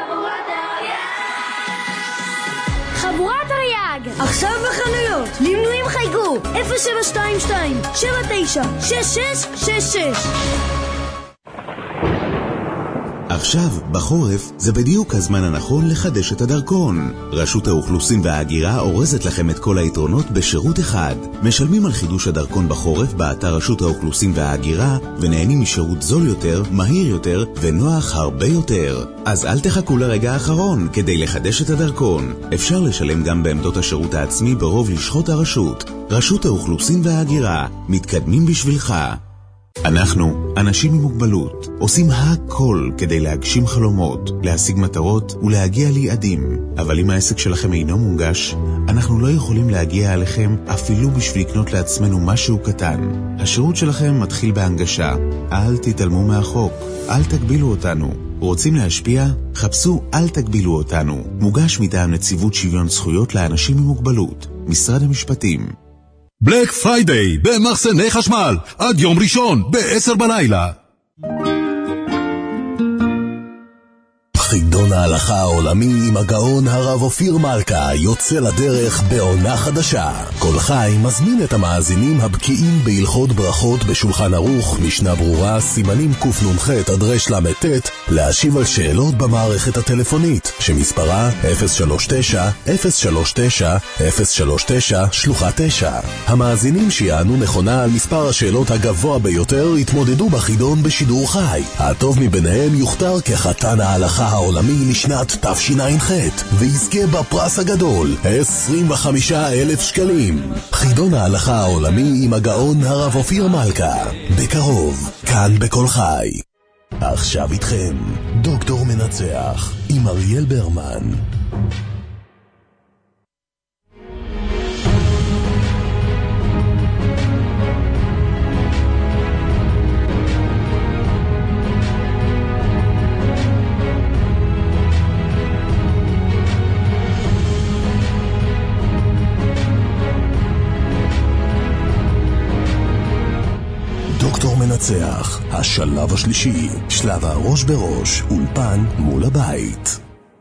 חבורת תרי"ג, עכשיו בחנויות, למנויים חייגו 0722-796666. עכשיו, בחורף, זה בדיוק הזמן הנכון לחדש את הדרכון. רשות האוכלוסין וההגירה אורזת לכם את כל היתרונות בשירות אחד. משלמים על חידוש הדרכון בחורף באתר רשות האוכלוסין וההגירה, ונהנים משירות זול יותר, מהיר יותר, ונוח הרבה יותר. אז אל תחכו לרגע האחרון כדי לחדש את הדרכון. אפשר לשלם גם בעמדות השירות העצמי ברוב לשכות הרשות. רשות האוכלוסין וההגירה, מתקדמים בשבילך. אנחנו, אנשים עם מוגבלות, עושים הכל כדי להגשים חלומות, להשיג מטרות ולהגיע ליעדים. אבל אם העסק שלכם אינו מונגש, אנחנו לא יכולים להגיע עליכם אפילו בשביל לקנות לעצמנו משהו קטן. השירות שלכם מתחיל בהנגשה. אל תתעלמו מהחוק, אל תגבילו אותנו. רוצים להשפיע? חפשו אל תגבילו אותנו. מוגש מטעם נציבות שוויון זכויות לאנשים עם מוגבלות, משרד המשפטים. בלק פריידיי במחסני חשמל עד יום ראשון ב-10 בלילה. חידון חידון ההלכה העולמי עם הגאון הרב אופיר מלכה יוצא לדרך בעונה חדשה. כל חי מזמין את המאזינים הבקיעים בהלכות ברכות בשולחן ערוך, משנה ברורה, סימנים קנ"ח עד רל"ט, להשיב על שאלות במערכת הטלפונית, שמספרה 039-039-039 שלוחה 9. המאזינים שיענו נכונה על מספר השאלות הגבוה ביותר יתמודדו בחידון בשידור חי. הטוב מביניהם יוכתר כחתן ההלכה העולמי לשנת תשע"ח, ויזכה בפרס הגדול 25,000 שקלים. חידון ההלכה העולמי עם הגאון הרב אופיר מלכה, בקרוב, כאן בכל חי. עכשיו איתכם דוקטור מנצח עם אריאל ברמן. דוקטור מנצח, השלב השלישי, שלב הראש בראש, אולפן מול הבית.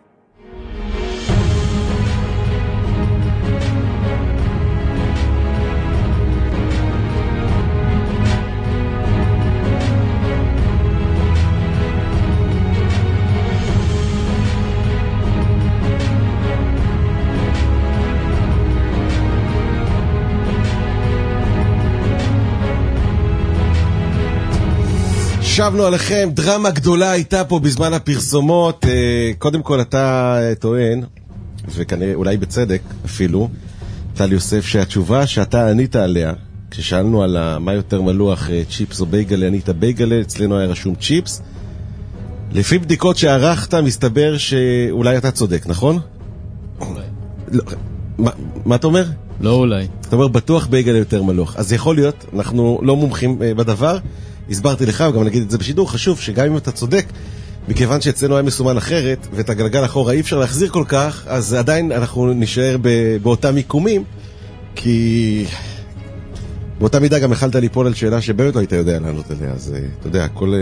שבנו עליכם, דרמה גדולה הייתה פה בזמן הפרסומות. קודם כל אתה טוען, וכנראה אולי בצדק אפילו, טל יוסף, שהתשובה שאתה ענית עליה, כששאלנו על מה יותר מלוח, צ'יפס או בייגלה, ענית בייגלה, אצלנו היה רשום צ'יפס. לפי בדיקות שערכת מסתבר שאולי אתה צודק, נכון? אולי. לא, מה אתה אומר? לא אולי. אתה אומר בטוח בייגלה יותר מלוח. אז יכול להיות, אנחנו לא מומחים בדבר, הסברתי לך, וגם נגיד את זה בשידור, חשוב שגם אם אתה צודק, מכיוון שאצלנו היה מסומן אחרת, ואת הגלגל אחורה אי אפשר להחזיר כל כך, אז עדיין אנחנו נשאר באותם מיקומים, כי באותה מידה גם החלת ליפול על שאלה שבאמת לא היית יודע לענות עליה, אז אתה יודע, הכל...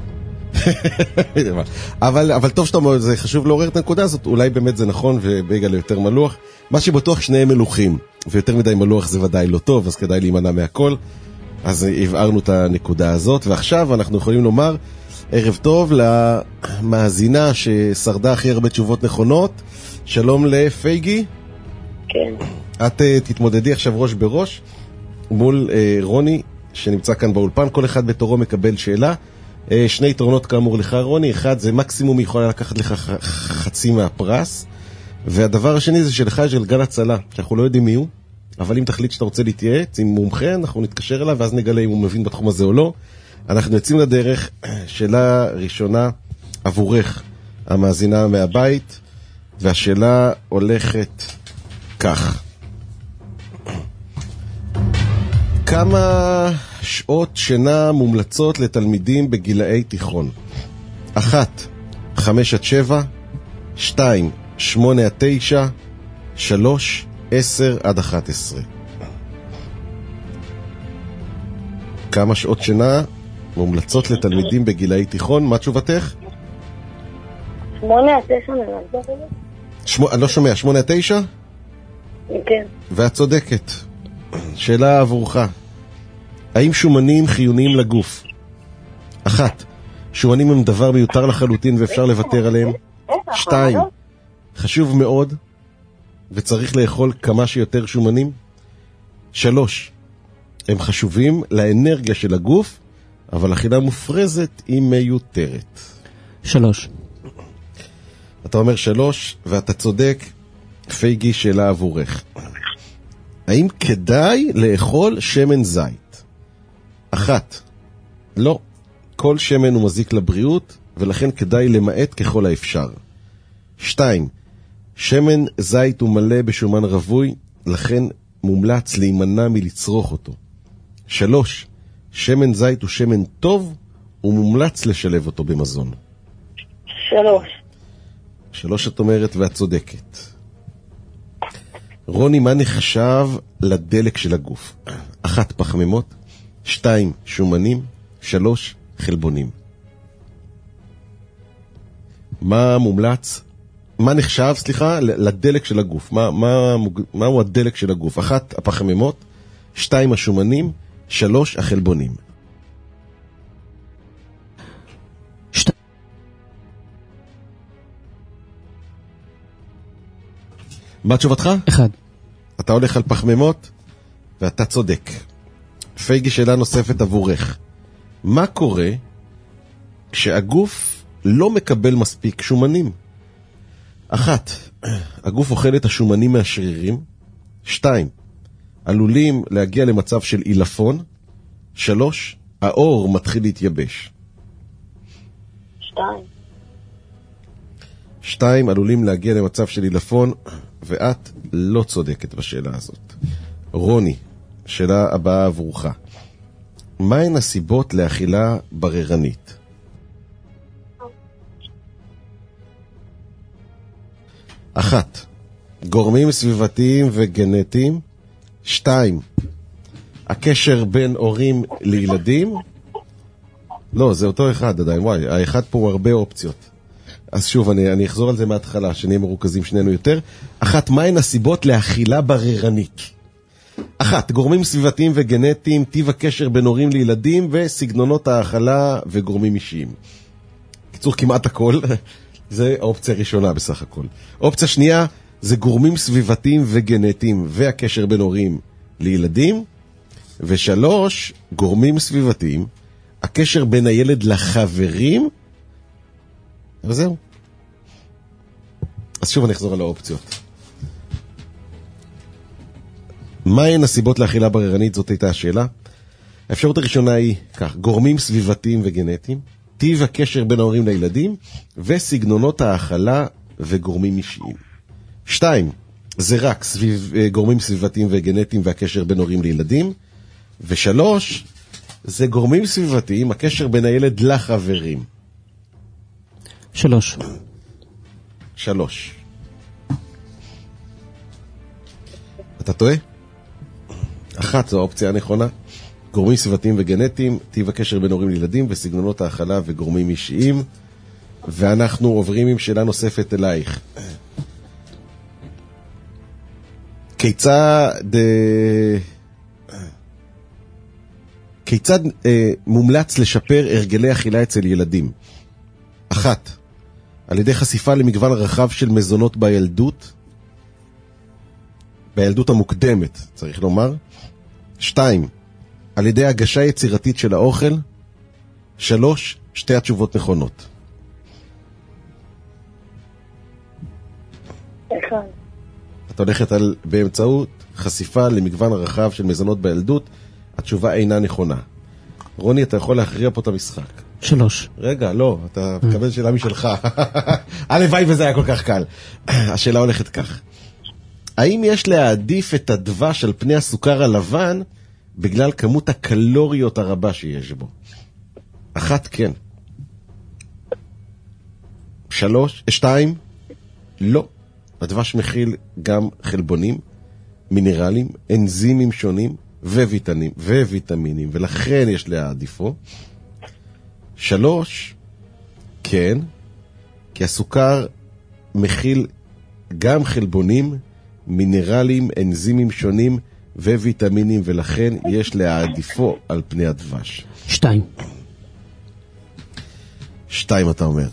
אבל טוב שאתה אומר, זה חשוב לעורר את הנקודה הזאת, אולי באמת זה נכון ובייגלה יותר מלוח, מה שבטוח שניהם מלוחים, ויותר מדי מלוח זה ודאי לא טוב, אז כדאי להימנע מהכל. אז הבארנו את הנקודה הזאת, ועכשיו אנחנו יכולים לומר ערב טוב למאזינה ששרדה הכי הרבה תשובות נכונות. שלום לפייגי. כן. את תתמודדי עכשיו ראש בראש מול רוני שנמצא כאן באולפן, כל אחד בתורו מקבל שאלה. שני יתרונות כאמור לך רוני, אחד זה מקסימום יכולה לקחת לך חצי מהפרס, והדבר השני זה שלך יש גלגל הצלה, שאנחנו לא יודעים מי הוא, אבל אם תחליט שאתה רוצה להתייעץ עם מומחה, אנחנו נתקשר אליו ואז נגלה אם הוא מבין בתחום הזה או לא. אנחנו יוצאים לדרך. שאלה ראשונה עבורך, המאזינה מהבית, והשאלה הולכת כך: כמה שעות שינה מומלצות לתלמידים בגילאי תיכון? 1, 5 עד 7, 2, 8 עד 9, 3, 10 עד 11. כמה שעות שינה מומלצות לתלמידים בגילאי תיכון? מה תשובתך? 8 עד 9 אני לא שומע, 8 עד 9? כן. ואת צודקת. שאלה עבורך: האם שומנים חיוניים לגוף? 1, שומנים הם דבר מיותר לחלוטין ואפשר לוותר עליהם. 2, חשוב מאוד וצריך לאכול כמה שיותר שומנים. 3, הם חשובים לאנרגיה של הגוף, אבל אכילה מופרזת היא מיותרת. 3. אתה אומר 3 ואתה צודק. פייגי, שאלה עבורך: האם כדאי לאכול שמן זית? 1, לא, כל שמן הוא מזיק לבריאות ולכן כדאי למעט ככל האפשר. 2, שמן זית הוא מלא בשומן רווי, לכן מומלץ להימנע מלצרוך אותו. 3, שמן זית הוא שמן טוב ומומלץ לשלב אותו במזון. 3 את אומרת ואת צודקת. רוני, מה נחשב לדלק של הגוף? 1, פחמימות, 2, שומנים, 3, חלבונים. מה מומלץ? מה נחשב, סליחה, לדלק של הגוף? מהו הדלק של הגוף? 1, הפחמימות, 2, השומנים, 3, החלבונים. 2. מה תשובתך? 1. אתה הולך על פחמימות, ואתה צודק. פייגי, שאלה נוספת עבורך. מה קורה כשהגוף לא מקבל מספיק שומנים? 1. הגוף אוכל את השומנים מהשרירים. 2. עלולים להגיע למצב של עילפון. 3. האור מתחיל להתייבש. 2. עלולים להגיע למצב של עילפון, ואת לא צודקת בשאלה הזאת. רוני, שאלה הבאה עבורך. מהן הסיבות לאכילה בררנית? 1. גורמים סביבתיים וגנטיים. 2. הקשר בין הורים לילדים. לא, זה אותו אחד עדיין. וואי, האחד פה הוא הרבה אופציות. אז שוב, אני אחזור על זה מההתחלה, שנהיה מרוכזים שנינו יותר. 1. מהן הסיבות לאכילה בררנית? 1. גורמים סביבתיים וגנטיים, טיב הקשר בין הורים לילדים, וסגנונות האכלה וגורמים אישיים. קיצור, כמעט הכל. זה האופציה הראשונה בסך הכל. אופציה שנייה, זה גורמים סביבתיים וגנטיים, והקשר בין הורים לילדים. 3. גורמים סביבתיים, הקשר בין הילד לחברים, וזהו. אז שוב אני אחזור על האופציות. מהן הסיבות לאכילה בררנית? זאת הייתה השאלה. האפשרות הראשונה היא כך, גורמים סביבתיים וגנטיים, טיב הקשר בין ההורים לילדים, וסגנונות האכלה וגורמים אישיים. 2. זה רק גורמים סביבתיים וגנטיים והקשר בין הורים לילדים. 3. זה גורמים סביבתיים, הקשר בין הילד לחברים. 3. 3. אתה טועה? 1 זו האופציה הנכונה. גורמים סביבתיים וגנטיים, טיב הקשר בין הורים לילדים, וסגנונות האכלה וגורמים אישיים. ואנחנו עוברים עם שאלה נוספת אלייך. כיצד מומלץ לשפר הרגלי אכילה אצל ילדים? 1. על ידי חשיפה למגוון רחב של מזונות בילדות המוקדמת, צריך לומר. 2. על ידי הגשה יצירתית של האוכל. 3. שתי התשובות נכונות. 1. את הולכת באמצעות חשיפה למגוון הרחב של מזונות בילדות. התשובה אינה נכונה. רוני, אתה יכול להכריע פה את המשחק. 3. רגע, לא, אתה מקבל שאלה משלך. הלוואי וזה היה כל כך קל. השאלה הולכת כך. האם יש להעדיף את הדבש על פני הסוכר הלבן בגלל כמות הקלוריות הרבה שיש בו? 1, כן. 2, לא. הדבש מכיל גם חלבונים, מינרלים, אנזימים שונים וויטמינים, ולכן יש להעדיפו. 3, כן, כי הסוכר מכיל גם חלבונים, מינרלים, אנזימים שונים וויטמינים, ולכן יש להעדיפו על פני הדבש. 2. 2 אתה אומר.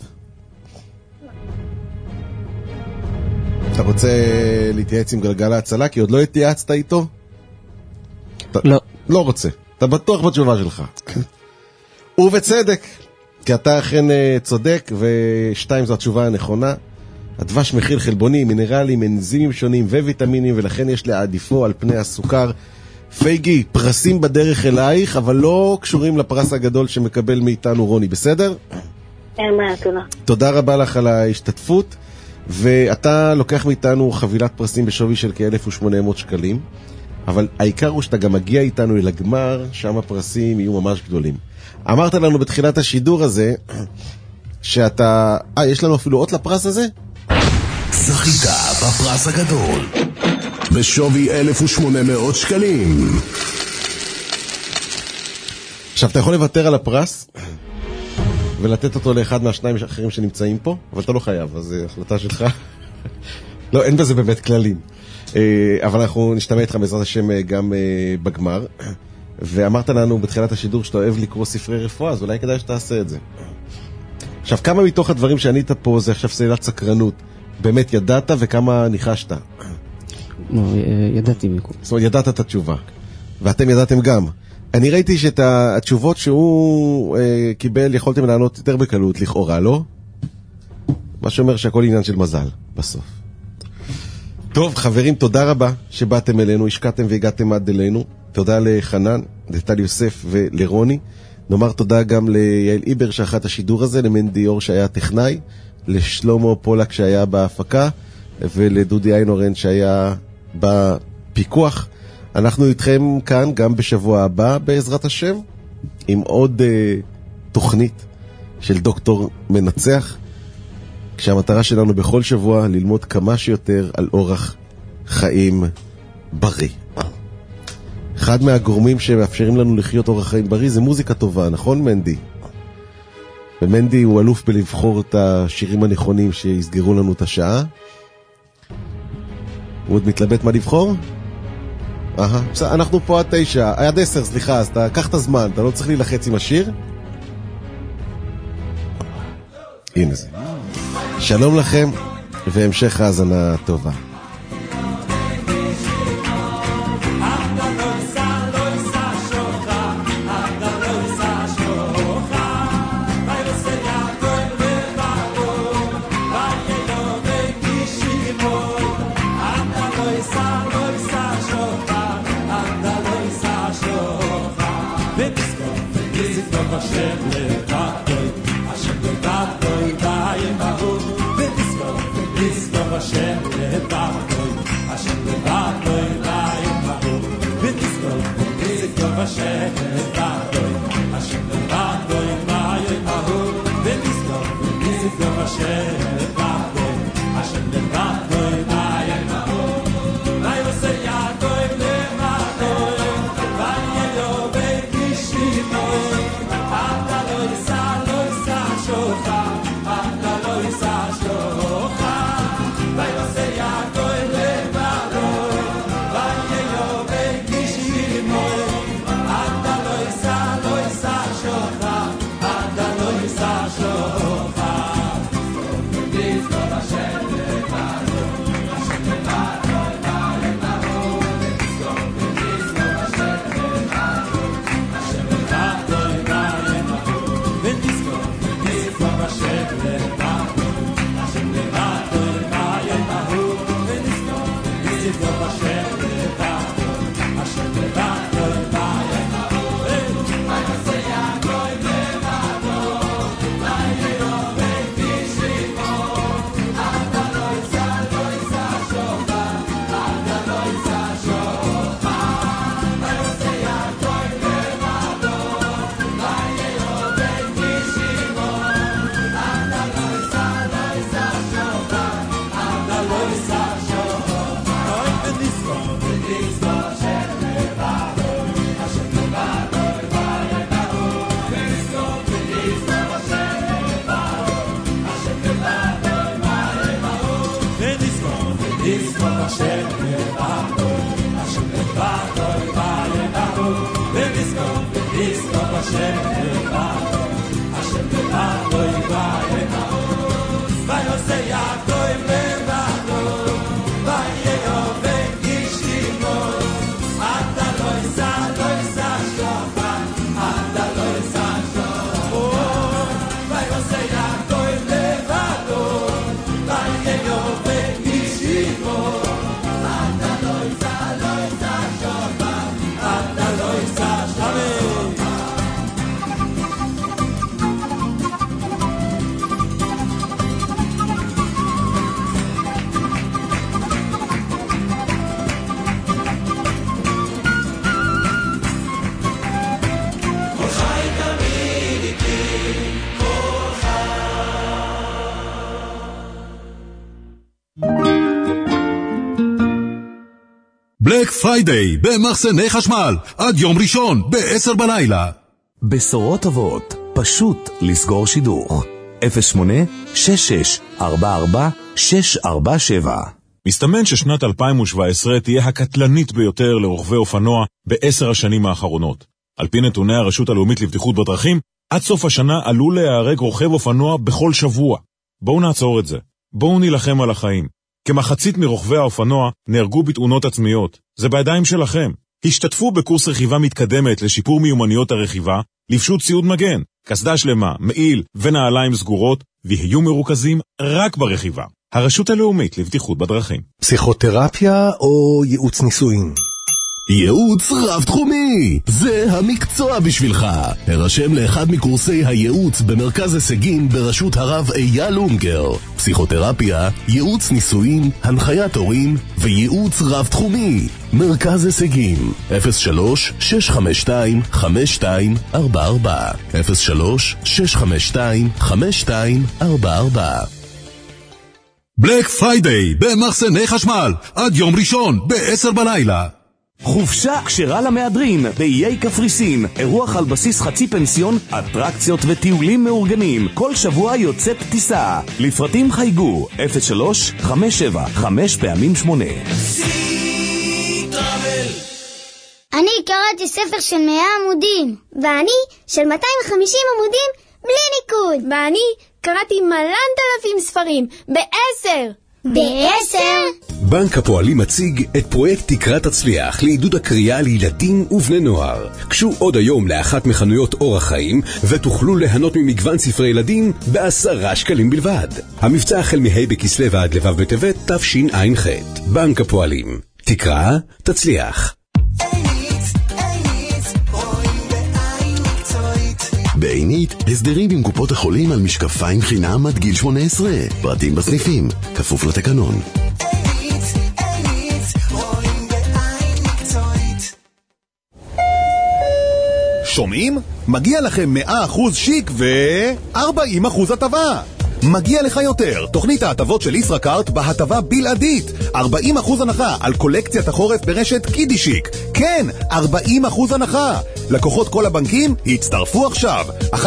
אתה רוצה להתייעץ עם גלגל ההצלה, כי עוד לא התייעצת איתו? לא. לא רוצה. אתה בטוח בתשובה שלך. ובצדק, כי אתה אכן צודק, ו2 זו התשובה הנכונה. הדבש מכיל חלבונים, מינרלים, אנזימים שונים וויטמינים, ולכן יש להעדיפו על פני הסוכר. פייגי, פרסים בדרך אלייך, אבל לא קשורים לפרס הגדול שמקבל מאיתנו רוני, בסדר? אין מה, תודה. תודה רבה לך על ההשתתפות, ואתה לוקח מאיתנו חבילת פרסים בשווי של כ-1,800 שקלים, אבל העיקר הוא שאתה גם מגיע איתנו אל הגמר, שם הפרסים יהיו ממש גדולים. אמרת לנו בתחילת השידור הזה, שאתה... יש לנו אפילו אות לפרס הזה? זכית בפרס הגדול בשווי 1,800 שקלים. עכשיו אתה יכול לוותר על הפרס ולתת אותו לאחד מהשניים האחרים שנמצאים פה, אבל אתה לא חייב, אז זו החלטה שלך. לא, אין בזה באמת כללים. אבל אנחנו נשתמע איתך בעזרת השם גם בגמר. ואמרת לנו בתחילת השידור שאתה אוהב לקרוא ספרי רפואה, אז אולי כדאי שתעשה את זה. עכשיו, כמה מתוך הדברים שענית פה זה עכשיו שאלת סקרנות, באמת ידעת וכמה ניחשת? לא, ידעתי מיקום. זאת אומרת, ידעת את התשובה. ואתם ידעתם גם. אני ראיתי שאת התשובות שהוא קיבל יכולתם לענות יותר בקלות, לכאורה, לא? מה שאומר שהכל עניין של מזל, בסוף. טוב, חברים, תודה רבה שבאתם אלינו, השקעתם והגעתם עד אלינו. תודה לחנן, לטל יוסף ולרוני. נאמר תודה גם ליעל איבר שערכה את השידור הזה, למנדי אור שהיה טכנאי, לשלמה פולק שהיה בהפקה, ולדודי איינורן שהיה בפיקוח. אנחנו איתכם כאן גם בשבוע הבא בעזרת השם, עם עוד תוכנית של דוקטור מנצח, כשהמטרה שלנו בכל שבוע ללמוד כמה שיותר על אורח חיים בריא. אחד מהגורמים שמאפשרים לנו לחיות אורח חיים בריא זה מוזיקה טובה, נכון מנדי? ומנדי הוא אלוף בלבחור את השירים הנכונים שיסגרו לנו את השעה. הוא עוד מתלבט מה לבחור? אנחנו פה עד 9, עד 10, סליחה, אז אתה קח את הזמן, אתה לא צריך להילחץ עם השיר. הנה זה. שלום לכם והמשך האזנה טובה. בלק פריידיי במחסני חשמל עד יום ראשון ב-10 בלילה. בשורות טובות, פשוט לסגור שידוך. 08-66-44-647. מסתמן ששנת 2017 תהיה הקטלנית ביותר לרוכבי אופנוע ב10 השנים האחרונות. על פי נתוני הרשות הלאומית לבטיחות בדרכים, עד סוף השנה עלול להיהרג רוכב אופנוע בכל שבוע. בואו נעצור את זה. בואו נילחם על החיים. כמחצית מרוכבי האופנוע נהרגו בתאונות עצמיות. זה בידיים שלכם. השתתפו בקורס רכיבה מתקדמת לשיפור מיומנויות הרכיבה, לבשו ציוד מגן, קסדה שלמה, מעיל ונעליים סגורות, והיו מרוכזים רק ברכיבה. הרשות הלאומית לבטיחות בדרכים. פסיכותרפיה או ייעוץ נישואין? ייעוץ רב-תחומי, זה המקצוע בשבילך. הרשם לאחד מקורסי הייעוץ במרכז הישגים בראשות הרב אייל אונגר. פסיכותרפיה, ייעוץ נישואין, הנחיית הורים וייעוץ רב-תחומי. מרכז הישגים 03-652-5244 03-652-5244. בלק פריידיי במחסני חשמל עד יום ראשון ב-10 בלילה. חופשה כשרה למהדרין באיי קפריסין, אירוח על בסיס חצי פנסיון, אטרקציות וטיולים מאורגנים, כל שבוע יוצאת טיסה. לפרטים חייגו 03-57-5x8. אני קראתי ספר של 100 עמודים, ואני של 250 עמודים בלי ניקוד, ואני קראתי מלא ספרים ב10. ב10? בנק הפועלים מציג את פרויקט תקרת תצליח לעידוד הקריאה לילדים ובני נוער. קשו עוד היום לאחת מחנויות אורח חיים ותוכלו ליהנות ממגוון ספרי ילדים ב10 שקלים בלבד. המבצע החל מה' בכסלו ועד לו' בטבת תשע"ח. בנק הפועלים, תקרא תצליח. בעינית, הסדרים עם קופות החולים על משקפיים חינם עד גיל 18. פרטים בסניפים, כפוף לתקנון. שומעים? מגיע לכם 100% שיק ו-40% הטבה. מגיע לך יותר, תוכנית ההטבות של ישראכרט בהטבה בלעדית. 40% הנחה על קולקציית החורף ברשת קידישיק. כן, 40% הנחה. לקוחות כל הבנקים הצטרפו עכשיו. 1-800-22-88-44.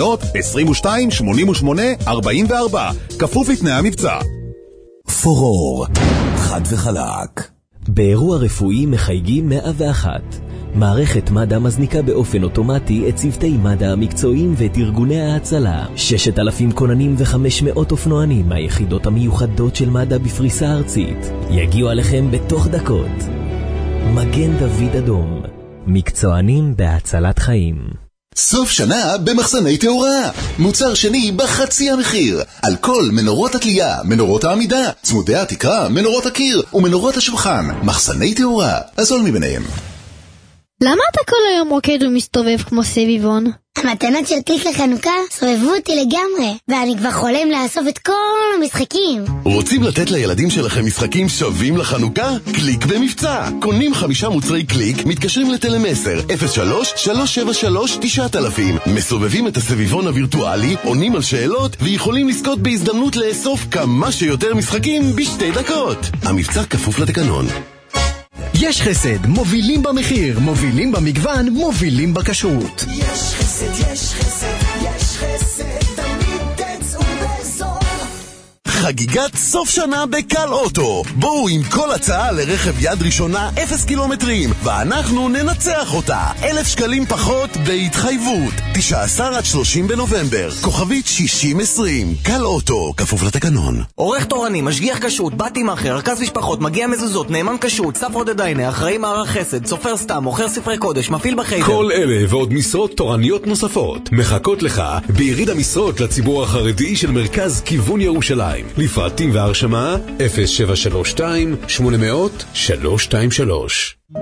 כפוף לתנאי המבצע. פורור, חד וחלק. באירוע רפואי מחייגים 101. מערכת מד"א מזניקה באופן אוטומטי את צוותי מד"א המקצועיים ואת ארגוני ההצלה. 6,000 כוננים ו500 אופנוענים מהיחידות המיוחדות של מד"א בפריסה ארצית יגיעו עליכם בתוך דקות. מגן דוד אדום, מקצוענים בהצלת חיים. סוף שנה במחסני תאורה. מוצר שני בחצי המחיר. על כל מנורות התלייה, מנורות העמידה, צמודי התקרה, מנורות הקיר ומנורות השולחן. מחסני תאורה, הזול מביניהם. למה אתה כל היום רוקד ומסתובב כמו סביבון? המתנות של קליק לחנוכה סובבו אותי לגמרי, ואני כבר חולם לאסוף את כל המשחקים. רוצים לתת לילדים שלכם משחקים שווים לחנוכה? קליק במבצע. קונים 5 מוצרי קליק, מתקשרים לטלמסר 03-373-9000, מסובבים את הסביבון הווירטואלי, עונים על שאלות ויכולים לזכות בהזדמנות לאסוף כמה שיותר משחקים ב2 דקות. המבצע כפוף לתקנון. יש חסד, מובילים במחיר, מובילים במגוון, מובילים בכשרות. יש חסד, יש חסד, יש חסד, תמיד תצאו בזול. חגיגת סוף שנה בקל אוטו. בואו עם כל הצעה לרכב יד ראשונה 0 קילומטרים, ואנחנו ננצח אותה. 1,000 שקלים פחות בהתחייבות. 19 עד 30 בנובמבר. כוכבית 6020. קל אוטו, כפוף לתקנון. עורך תורני, משגיח כשרות, באתי מאחר, רכז משפחות, מגיע מזוזות, נאמן כשרות, סף רודדיינה, אחראי מערך חסד, סופר סתם, מוכר ספרי קודש, מפעיל בחיידר. כל אלה ועוד משרות תורניות נוספות מחכות לך ביריד המשרות לציבור החרדי של מרכז כיוון ירושלים. לפרטים והרשמה 0732-800-323.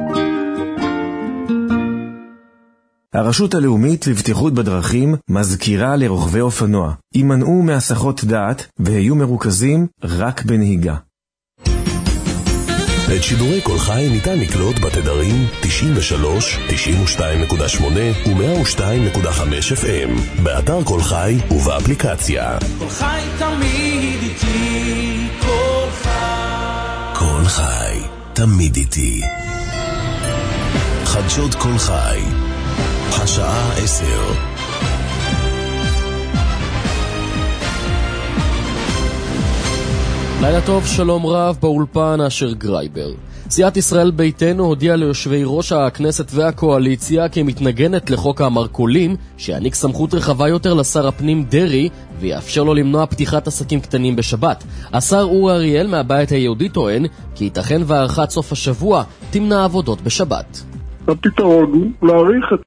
הרשות הלאומית לבטיחות בדרכים מזכירה לרוכבי אופנוע, יימנעו מהסחות דעת והיו מרוכזים רק בנהיגה. את שידורי כל חי ניתן לקלוט בתדרים 93, 92.8 ו-102.5 FM, באתר כל חי ובאפליקציה. כל חי תמיד איתי, כל חי. כל חי תמיד איתי. חדשות כל חי, השעה 10. לילה טוב, שלום רב, באולפן אשר גרייבר. סיעת ישראל ביתנו הודיעה ליושבי ראש הכנסת והקואליציה כי מתנגנת לחוק המרכולים שיעניק סמכות רחבה יותר לשר הפנים דרי ויאפשר לו למנוע פתיחת עסקים קטנים בשבת. השר אורי אריאל מהבית היהודי טוען כי ייתכן והארכת סוף השבוע תמנע עבודות בשבת. הפתרון הוא להאריך את